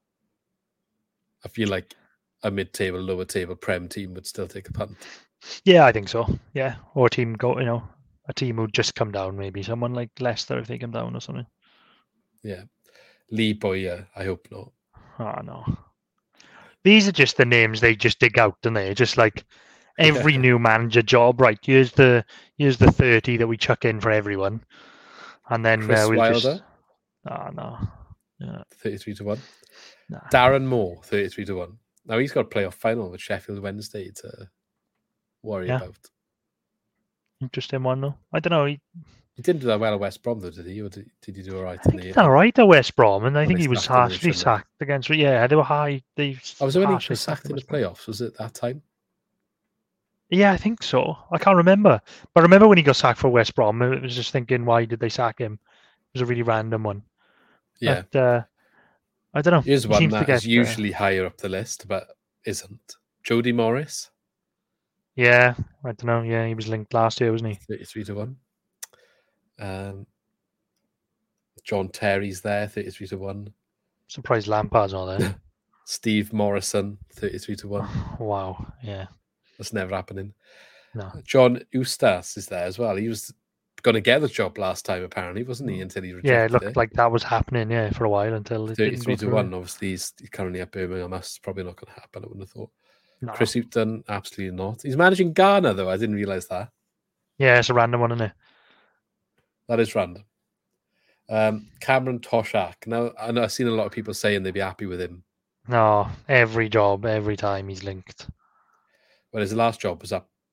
I feel like a mid-table, lower-table Prem team would still take a punt. Yeah, I think so. Yeah, or a team go, you know, a team who'd just come down. Maybe someone like Leicester if they come down or something. Yeah. Lee Boyer, I hope not. Oh no. These are just the names they just dig out, don't they? Just like every Yeah. new manager job, right? Here's the here's the thirty that we chuck in for everyone, and then Chris uh, we'll Wilder, just. Oh no. Yeah. thirty-three to one. Nah. Darren Moore, thirty-three to one. Now he's got a playoff final with Sheffield Wednesday to worry Yeah. about. Interesting one though. I don't know. He, He didn't do that well at West Brom, though, did he? Or did, did he do all right? I think in he's the, done all right at West Brom, and I Well, think they he was sacked him in the harshly summer. sacked against. Yeah, they were high. They. I was when he harshly was sacked in the West Brom. playoffs. Was it that time? Yeah, I think so. I can't remember, but I remember when he got sacked for West Brom. I was just thinking, why did they sack him? It was a really random one. Yeah. But, uh, I don't know. Here's He one seems to that is get, uh, usually higher up the list, but isn't. Jody Morris, Yeah, I don't know. Yeah, he was linked last year, wasn't he? thirty-three to one. Um, John Terry's there, thirty-three to one. Surprised Lampard's not there. Steve Morrison, thirty-three to one. Wow. Yeah. That's never happening. No. John Eustace is there as well. He was going to get the job last time, apparently, wasn't he? Until he rejected Yeah, it looked it. like that was happening. Yeah, for a while until it didn't thirty-three go to through. one. Obviously, he's currently at Birmingham. That's probably not going to happen, I wouldn't have thought. No. Chris Hughton, absolutely not. He's managing Ghana, though. I didn't realise that. Yeah, it's a random one, isn't it? That is random. Um, Cameron Toshak. Now, I know I've seen a lot of people saying they'd be happy with him. No, every job, every time he's linked. Well, his last job was up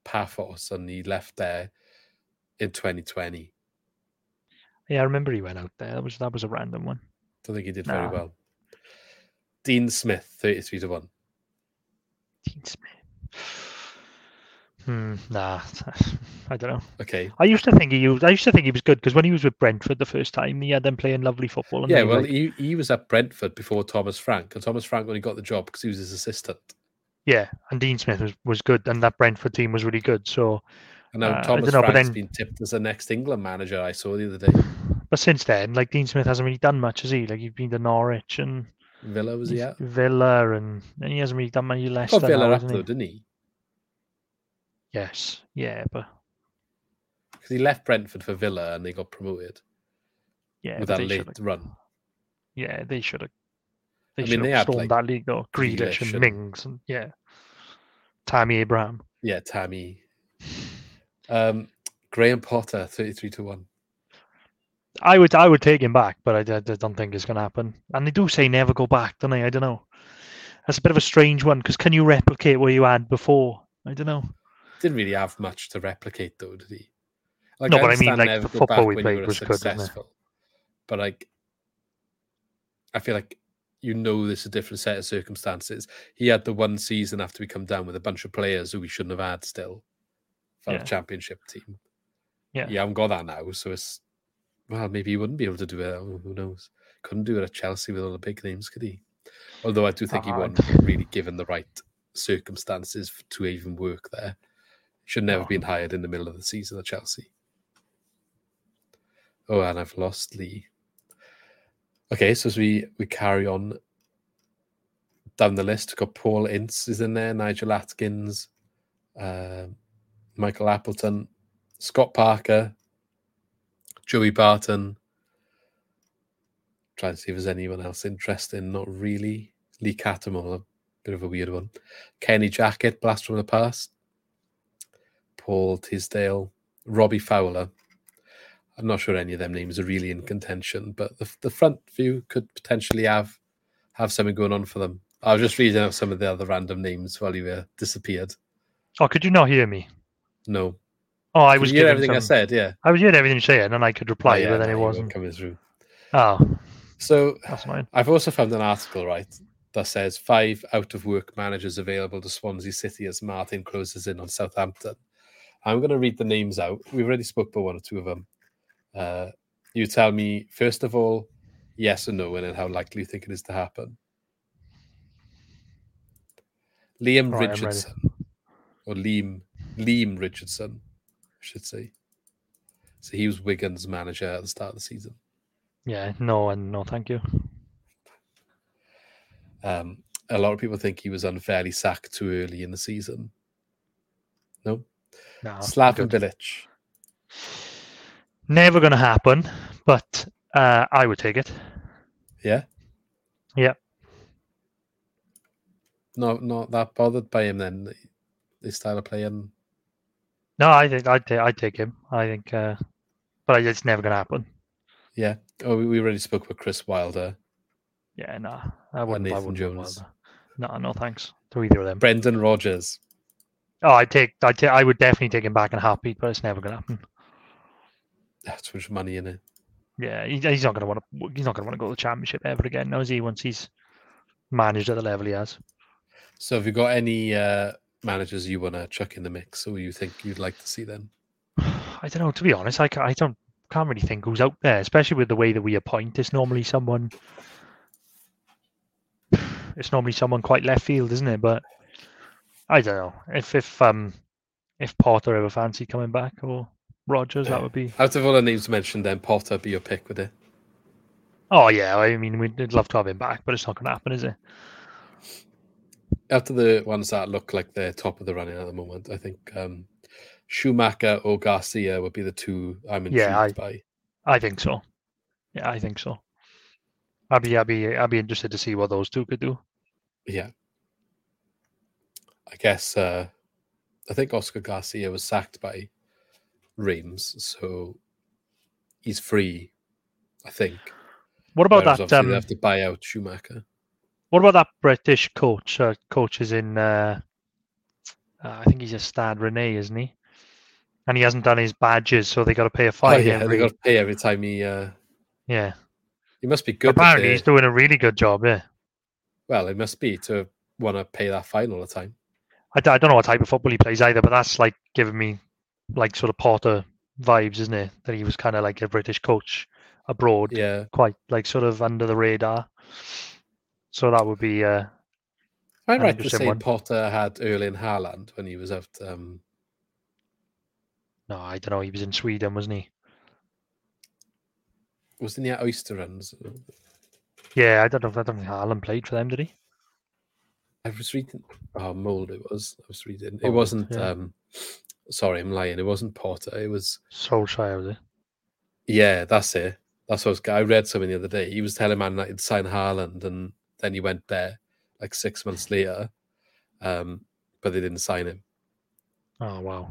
Paphos, and he left there in twenty twenty. Yeah, I remember he went out there. That was that was a random one. Don't think he did Nah. very well. Dean Smith, thirty-three to one. Dean Smith. Hmm, nah, I don't know. Okay. I used to think he used, I used to think he was good because when he was with Brentford the first time, he had them playing lovely football. And Yeah, they, well, like, he, he was at Brentford before Thomas Frank, and Thomas Frank only got the job because he was his assistant. yeah, and Dean Smith was, was good, and that Brentford team was really good. So, And now uh, Thomas I don't know, Frank's but then, been tipped as the next England manager, I saw the other day. But since then, like Dean Smith hasn't really done much, has he? Like he's been to Norwich and Villa was he at? Villa, and, and he hasn't really done much. Less Got Villa now, up hasn't though, he? didn't he? Yes, yeah, but Because he left Brentford for Villa and they got promoted yeah, with but that they late should've- run. Yeah, they should have. They I mean, should they have had, stormed like, that league though. Grealish Grealish and and- Mings and yeah, Tammy Abraham. Yeah, Tammy. Um, Graham Potter, thirty-three to one. I would, I would take him back, but I, I don't think it's going to happen. And they do say never go back, don't they? I don't know. That's a bit of a strange one because can you replicate what you had before? I don't know. Didn't really have much to replicate though, did he? Like, No, but I mean, understand like, never the go football back we when played you were was good, wasn't it? successful. But like, I feel like you know there's a different set of circumstances. He had the one season after we come down with a bunch of players who we shouldn't have had still for Yeah. a championship team. Yeah. You haven't got that now, so it's well, maybe he wouldn't be able to do it. Oh, who knows? Couldn't do it at Chelsea with all the big names, could he? Although I do think he Ah, wasn't really given the right circumstances to even work there. Should never have No. been hired in the middle of the season at Chelsea. Oh, and I've lost Lee. Okay, so as we, we carry on down the list, we've got Paul Ince is in there, Nigel Atkins, uh, Michael Appleton, Scott Parker, Joey Barton. Trying to see if there's anyone else interesting. Not really. Lee Cattermole, a bit of a weird one. Kenny Jackett, blast from the past. Paul Tisdale, Robbie Fowler. I'm not sure any of them names are really in contention, but the, the front view could potentially have have something going on for them. I was just reading out some of the other random names while you were disappeared. Oh, could you not hear me? No. Oh, I Could was you hear giving everything I some- said, yeah. I was hearing everything you're saying, and I could reply, Oh, yeah, but then no, it you weren't wasn't. coming through. Oh, So that's fine. I've also found an article, right, that says five out-of-work managers available to Swansea City as Martin closes in on Southampton. I'm going to read the names out. We've already spoke about one or two of them. Uh, you tell me, first of all, yes or no, and then how likely you think it is to happen. Liam Right, I'm ready. Richardson, or Liam, Liam Richardson, I should say. So he was Wigan's manager at the start of the season. Yeah, no, and no, thank you. Um, a lot of people think he was unfairly sacked too early in the season. No? No, Slaven good. Bilic. Never going to happen, but uh, I would take it. Yeah? Yeah. No, not that bothered by him then. They started playing. No, I think I'd take I'd take him. I think, uh, but it's never going to happen. Yeah. Oh, we we already spoke with Chris Wilder. Yeah, no, I wouldn't. I Nathan wouldn't. do Jones. Wilder. No, no, thanks to either of them. Brendan Rodgers. Oh, I take, I take, I would definitely take him back in a heartbeat, but it's never going to happen. That's too much money in it. Yeah, he, he's not going to want to. He's not going to want to go to the championship ever again, now is he? Once he's managed at the level he has. So have you got any uh, managers you want to chuck in the mix or you think you'd like to see then? I don't know. To be honest, I, ca- I don't can't really think who's out there, especially with the way that we appoint. It's normally someone. It's normally someone quite left field, isn't it? But I don't know if if um if Potter ever fancy coming back or Rodgers, that would be. Out of all the names mentioned, then Potter be your pick with it. Oh yeah, I mean we'd love to have him back, but it's not going to happen, is it? Out of the ones that look like they're top of the running at the moment, I think um, Schumacher or Garcia would be the two I'm intrigued Yeah, I- by. I think so. Yeah, I think so. I'd be, I'd be, I'd be interested to see what those two could do. Yeah. I guess uh, I think Oscar Garcia was sacked by Reims, so he's free, I think. What about Whereas that? obviously Um, they have to buy out Schumacher. what about that British coach? Uh, coaches in uh, Uh, I think he's a Stade Rennais, isn't he? And he hasn't done his badges, so they got to pay a Oh fine yeah, they got every. to pay every time he. Uh, Yeah. he must be But good. That apparently, he's they doing a really good job. Yeah. well, it must be to want to pay that fine all the time. I, d- I don't know what type of football he plays either, but that's like giving me like sort of Potter vibes, isn't it? That he was kind of like a British coach abroad, Yeah, quite like sort of under the radar. So that would be uh, am I an right to interesting say one. Potter had Erling Haaland when he was out? Um, No, I don't know. He was in Sweden, wasn't he? wasn't he at Oysterruns? Yeah, I don't know. I don't think Haaland played for them, did he? I was reading. Oh, Mould. It was. I was reading. It Mould, wasn't. yeah. Um, sorry, I'm lying. It wasn't Potter. It was. Solskjaer, was it? Yeah, that's it. That's what I was. I read something the other day. He was telling Man United to sign Haaland, and then he went there like six months later, um, but they didn't sign him. Oh wow!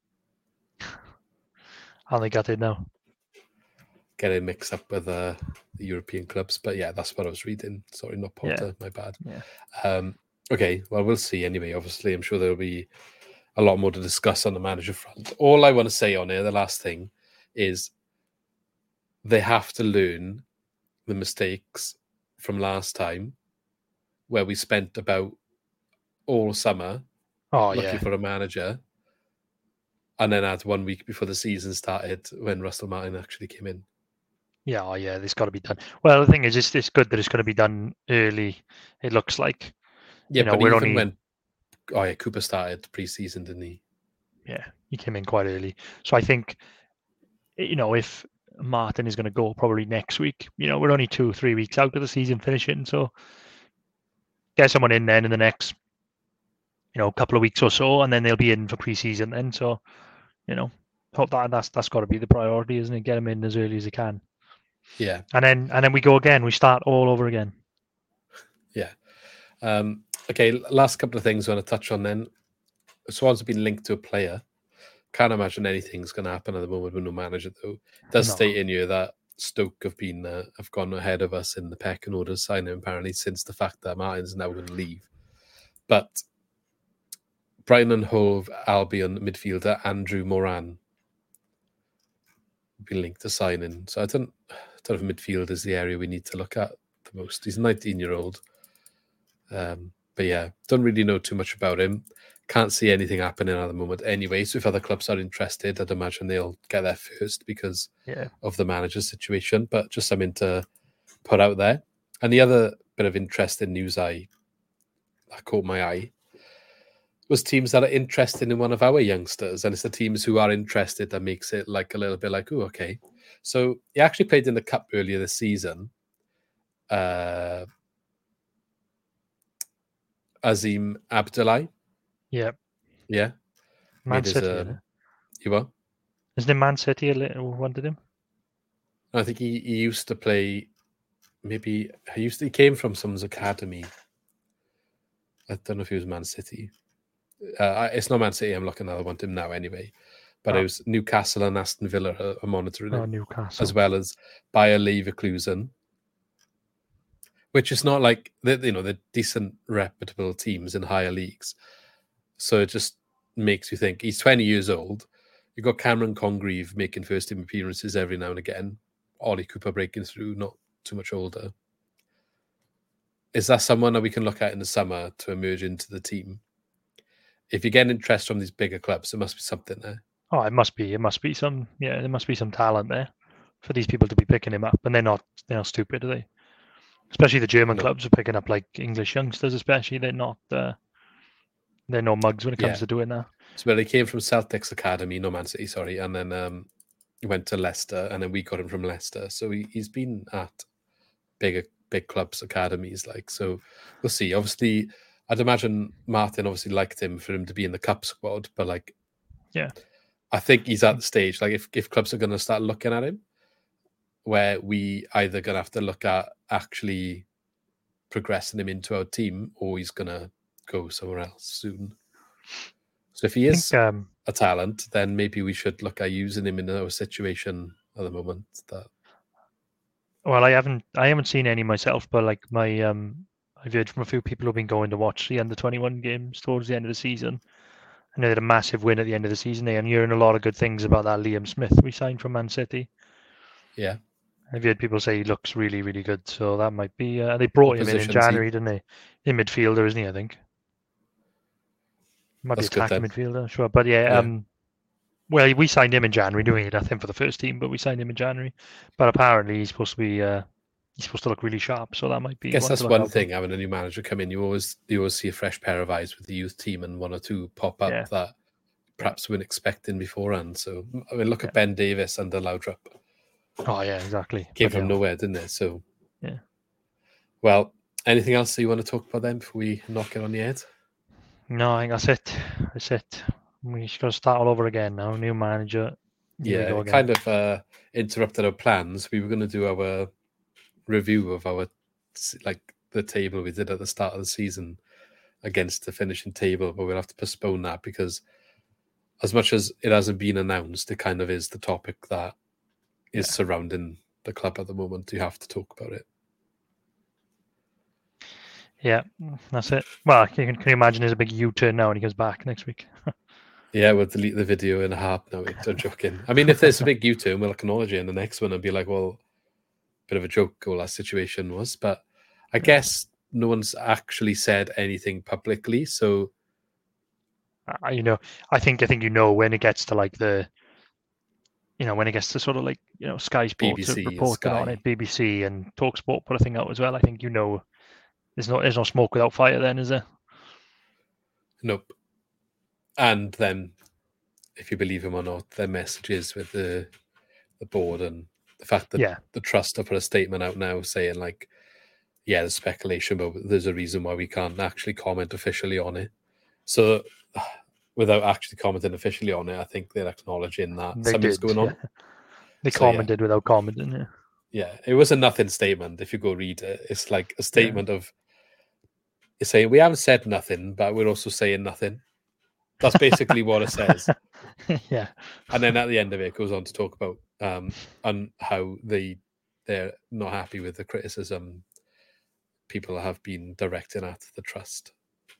How they got it now? Getting mixed up with uh, the European clubs, but yeah, that's what I was reading. Sorry, not Potter. Yeah. My bad. Yeah. Um, okay, well, we'll see anyway. Obviously, I'm sure there'll be a lot more to discuss on the manager front. All I want to say on it, the last thing, is they have to learn the mistakes from last time, where we spent about all summer Oh looking yeah. for a manager, and then had one week before the season started when Russell Martin actually came in. Yeah, oh yeah, this got to be done. Well, the thing is, it's, it's good that it's going to be done early. It looks like. Yeah, You know, but we're even only when oh yeah, Cooper started pre-season, didn't he? yeah, he came in quite early. So I think, you know, if Martin is going to go probably next week, you know, we're only two, three weeks out of the season finishing. So get someone in then in the next, you know, couple of weeks or so, and then they'll be in for pre-season then. So, you know, hope that that's that's got to be the priority, isn't it? Get them in as early as they can. Yeah. And then and then we go again. We start all over again. Yeah. Um, okay, last couple of things I want to touch on then. Swans have been linked to a player. Can't imagine anything's going to happen at the moment with no manager, though. It does No. state in here that Stoke have been uh, have gone ahead of us in the pecking order signing, apparently, since the fact that Martin's now going to leave. But Brighton and Hove Albion midfielder Andrew Moran have been linked to signing. So I don't, I don't know if midfield is the area we need to look at the most. He's a nineteen-year-old. Um, but yeah, don't really know too much about him. Can't see anything happening at the moment anyway. So if other clubs are interested, I'd imagine they'll get there first because yeah. of the manager situation. But just something to put out there. And the other bit of interesting news I that caught my eye was teams that are interested in one of our youngsters. And it's the teams who are interested that makes it like a little bit like, oh, okay. So he actually played in the Cup earlier this season. Uh, Azim Abdullahi. Yeah. Yeah. Man His, City. um, Isn't it? you what? Isn't it Man City who wanted him? I think he, he used to play. Maybe he used to, he came from someone's academy. I don't know if he was Man City. Uh, it's not Man City. I'm looking at. I want him now anyway. But Oh. it was Newcastle and Aston Villa are, are monitoring Oh, him, Newcastle. as well as Bayer Leverkusen, which is not like they, you know, they're decent, reputable teams in higher leagues. So it just makes you think. He's twenty years old. You've got Cameron Congreve making first team appearances every now and again. Ollie Cooper breaking through, not too much older. Is that someone that we can look at in the summer to emerge into the team? If you get interest from these bigger clubs, there must be something there. Oh, it must be. It must be some. Yeah, there must be some talent there for these people to be picking him up, and they're not. They're not stupid, are they? Especially the German No. clubs are picking up like English youngsters. Especially they're not. Uh, they're no mugs when it comes Yeah. to doing that. So well, he came from Celtic's academy, no Man City, sorry, and then um, went to Leicester, and then we got him from Leicester. So he, he's been at bigger big clubs, academies, like, so we'll see. Obviously, I'd imagine Martin obviously liked him for him to be in the cup squad, but like, Yeah. I think he's at the stage, like if, if clubs are going to start looking at him, where we either going to have to look at actually progressing him into our team, or he's going to go somewhere else soon. So if he I is think, um, a talent, then maybe we should look at using him in our situation at the moment. That well, I haven't. I haven't seen any myself, but like my um, I've heard from a few people who've been going to watch the under twenty-one games towards the end of the season, I know they had a massive win at the end of the season. They, I'm hearing a lot of good things about that Liam Smith we signed from Man City. Yeah. I've heard people say he looks really, really good. So that might be. Uh, they brought him in in January, he? didn't they? In midfielder, isn't he? I think. Might That's be attacking good, midfielder, sure. But yeah, yeah. Um, well, we signed him in January, doing nothing for the first team, but we signed him in January. But apparently, he's supposed to be. Uh, he's supposed to look really sharp, so that might be. I guess one that's one thing. Having a new manager come in, you always you always see a fresh pair of eyes with the youth team, and one or two pop up yeah. that perhaps we weren't expecting beforehand. So I mean, look yeah. at Ben Davis under Laudrup. Oh yeah, exactly. Came but, from yeah. nowhere, didn't it? So yeah. Well, anything else that you want to talk about then before we knock it on the head? No, I think that's it. That's it. We just got to start all over again now. New manager. Here yeah, it kind of uh, interrupted our plans. We were going to do our review of our like the table we did at the start of the season against the finishing table, but we'll have to postpone that because as much as it hasn't been announced, it kind of is the topic that is yeah. surrounding the club at the moment. You have to talk about it. Yeah, that's it. Well, can you, can you imagine there's a big U-turn now when he comes back next week? Yeah, we'll delete the video in a half now. I'm joking. I mean, if there's a big U-turn, we'll acknowledge it in the next one and be like, well, bit of a joke all that situation was. But I yeah. guess no one's actually said anything publicly. So, uh, you know, I think I think you know when it gets to like the, you know, when it gets to sort of like, you know, Sky Sports reported on it, B B C and TalkSport put a thing out as well. I think you know. There's no, there's no smoke without fire then, is there? Nope. And then, if you believe him or not, their messages with the the board and the fact that yeah. the trust have put a statement out now saying like, yeah, there's speculation, but there's a reason why we can't actually comment officially on it. So, without actually commenting officially on it, I think they're acknowledging that they something's did, going on. Yeah. They so, commented yeah. without commenting, yeah. Yeah, it was a nothing statement. If you go read it, it's like a statement yeah. of you're saying we haven't said nothing, but we're also saying nothing. That's basically what it says. Yeah, and then at the end of it, it goes on to talk about um and how they they're not happy with the criticism people have been directing at the trust.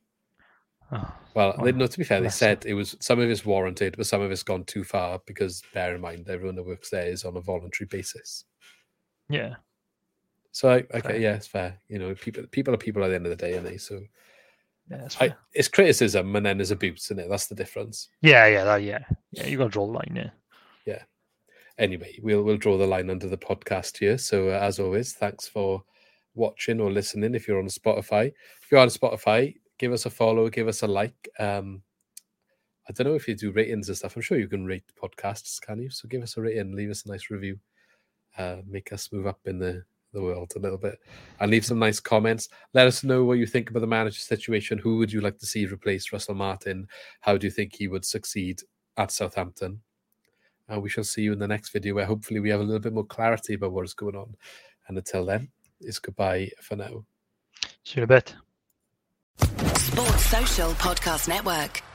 Oh, well, well, no. To be fair, they said it. it was some of it's warranted, but some of it's gone too far because bear in mind everyone that works there is on a voluntary basis. Yeah. So I, okay, fair. yeah, it's fair. You know, people people are people at the end of the day, aren't they? So yeah, I, it's criticism and then there's abuse, isn't it? That's the difference. Yeah, yeah, that, yeah, yeah. You got to draw the line, yeah. Yeah. Anyway, we'll we'll draw the line under the podcast here. So uh, as always, thanks for watching or listening. If you're on Spotify, if you're on Spotify, give us a follow, give us a like. Um, I don't know if you do ratings and stuff. I'm sure you can rate podcasts, can you? So give us a rating, leave us a nice review, uh, make us move up in the. the world a little bit and leave some nice comments. Let us know what you think about the manager situation. Who would you like to see replace Russell Martin? How do you think he would succeed at Southampton? And uh, we shall see you in the next video where hopefully we have a little bit more clarity about what is going on. And until then, it's goodbye for now. See you in a bit. Sports Social Podcast Network.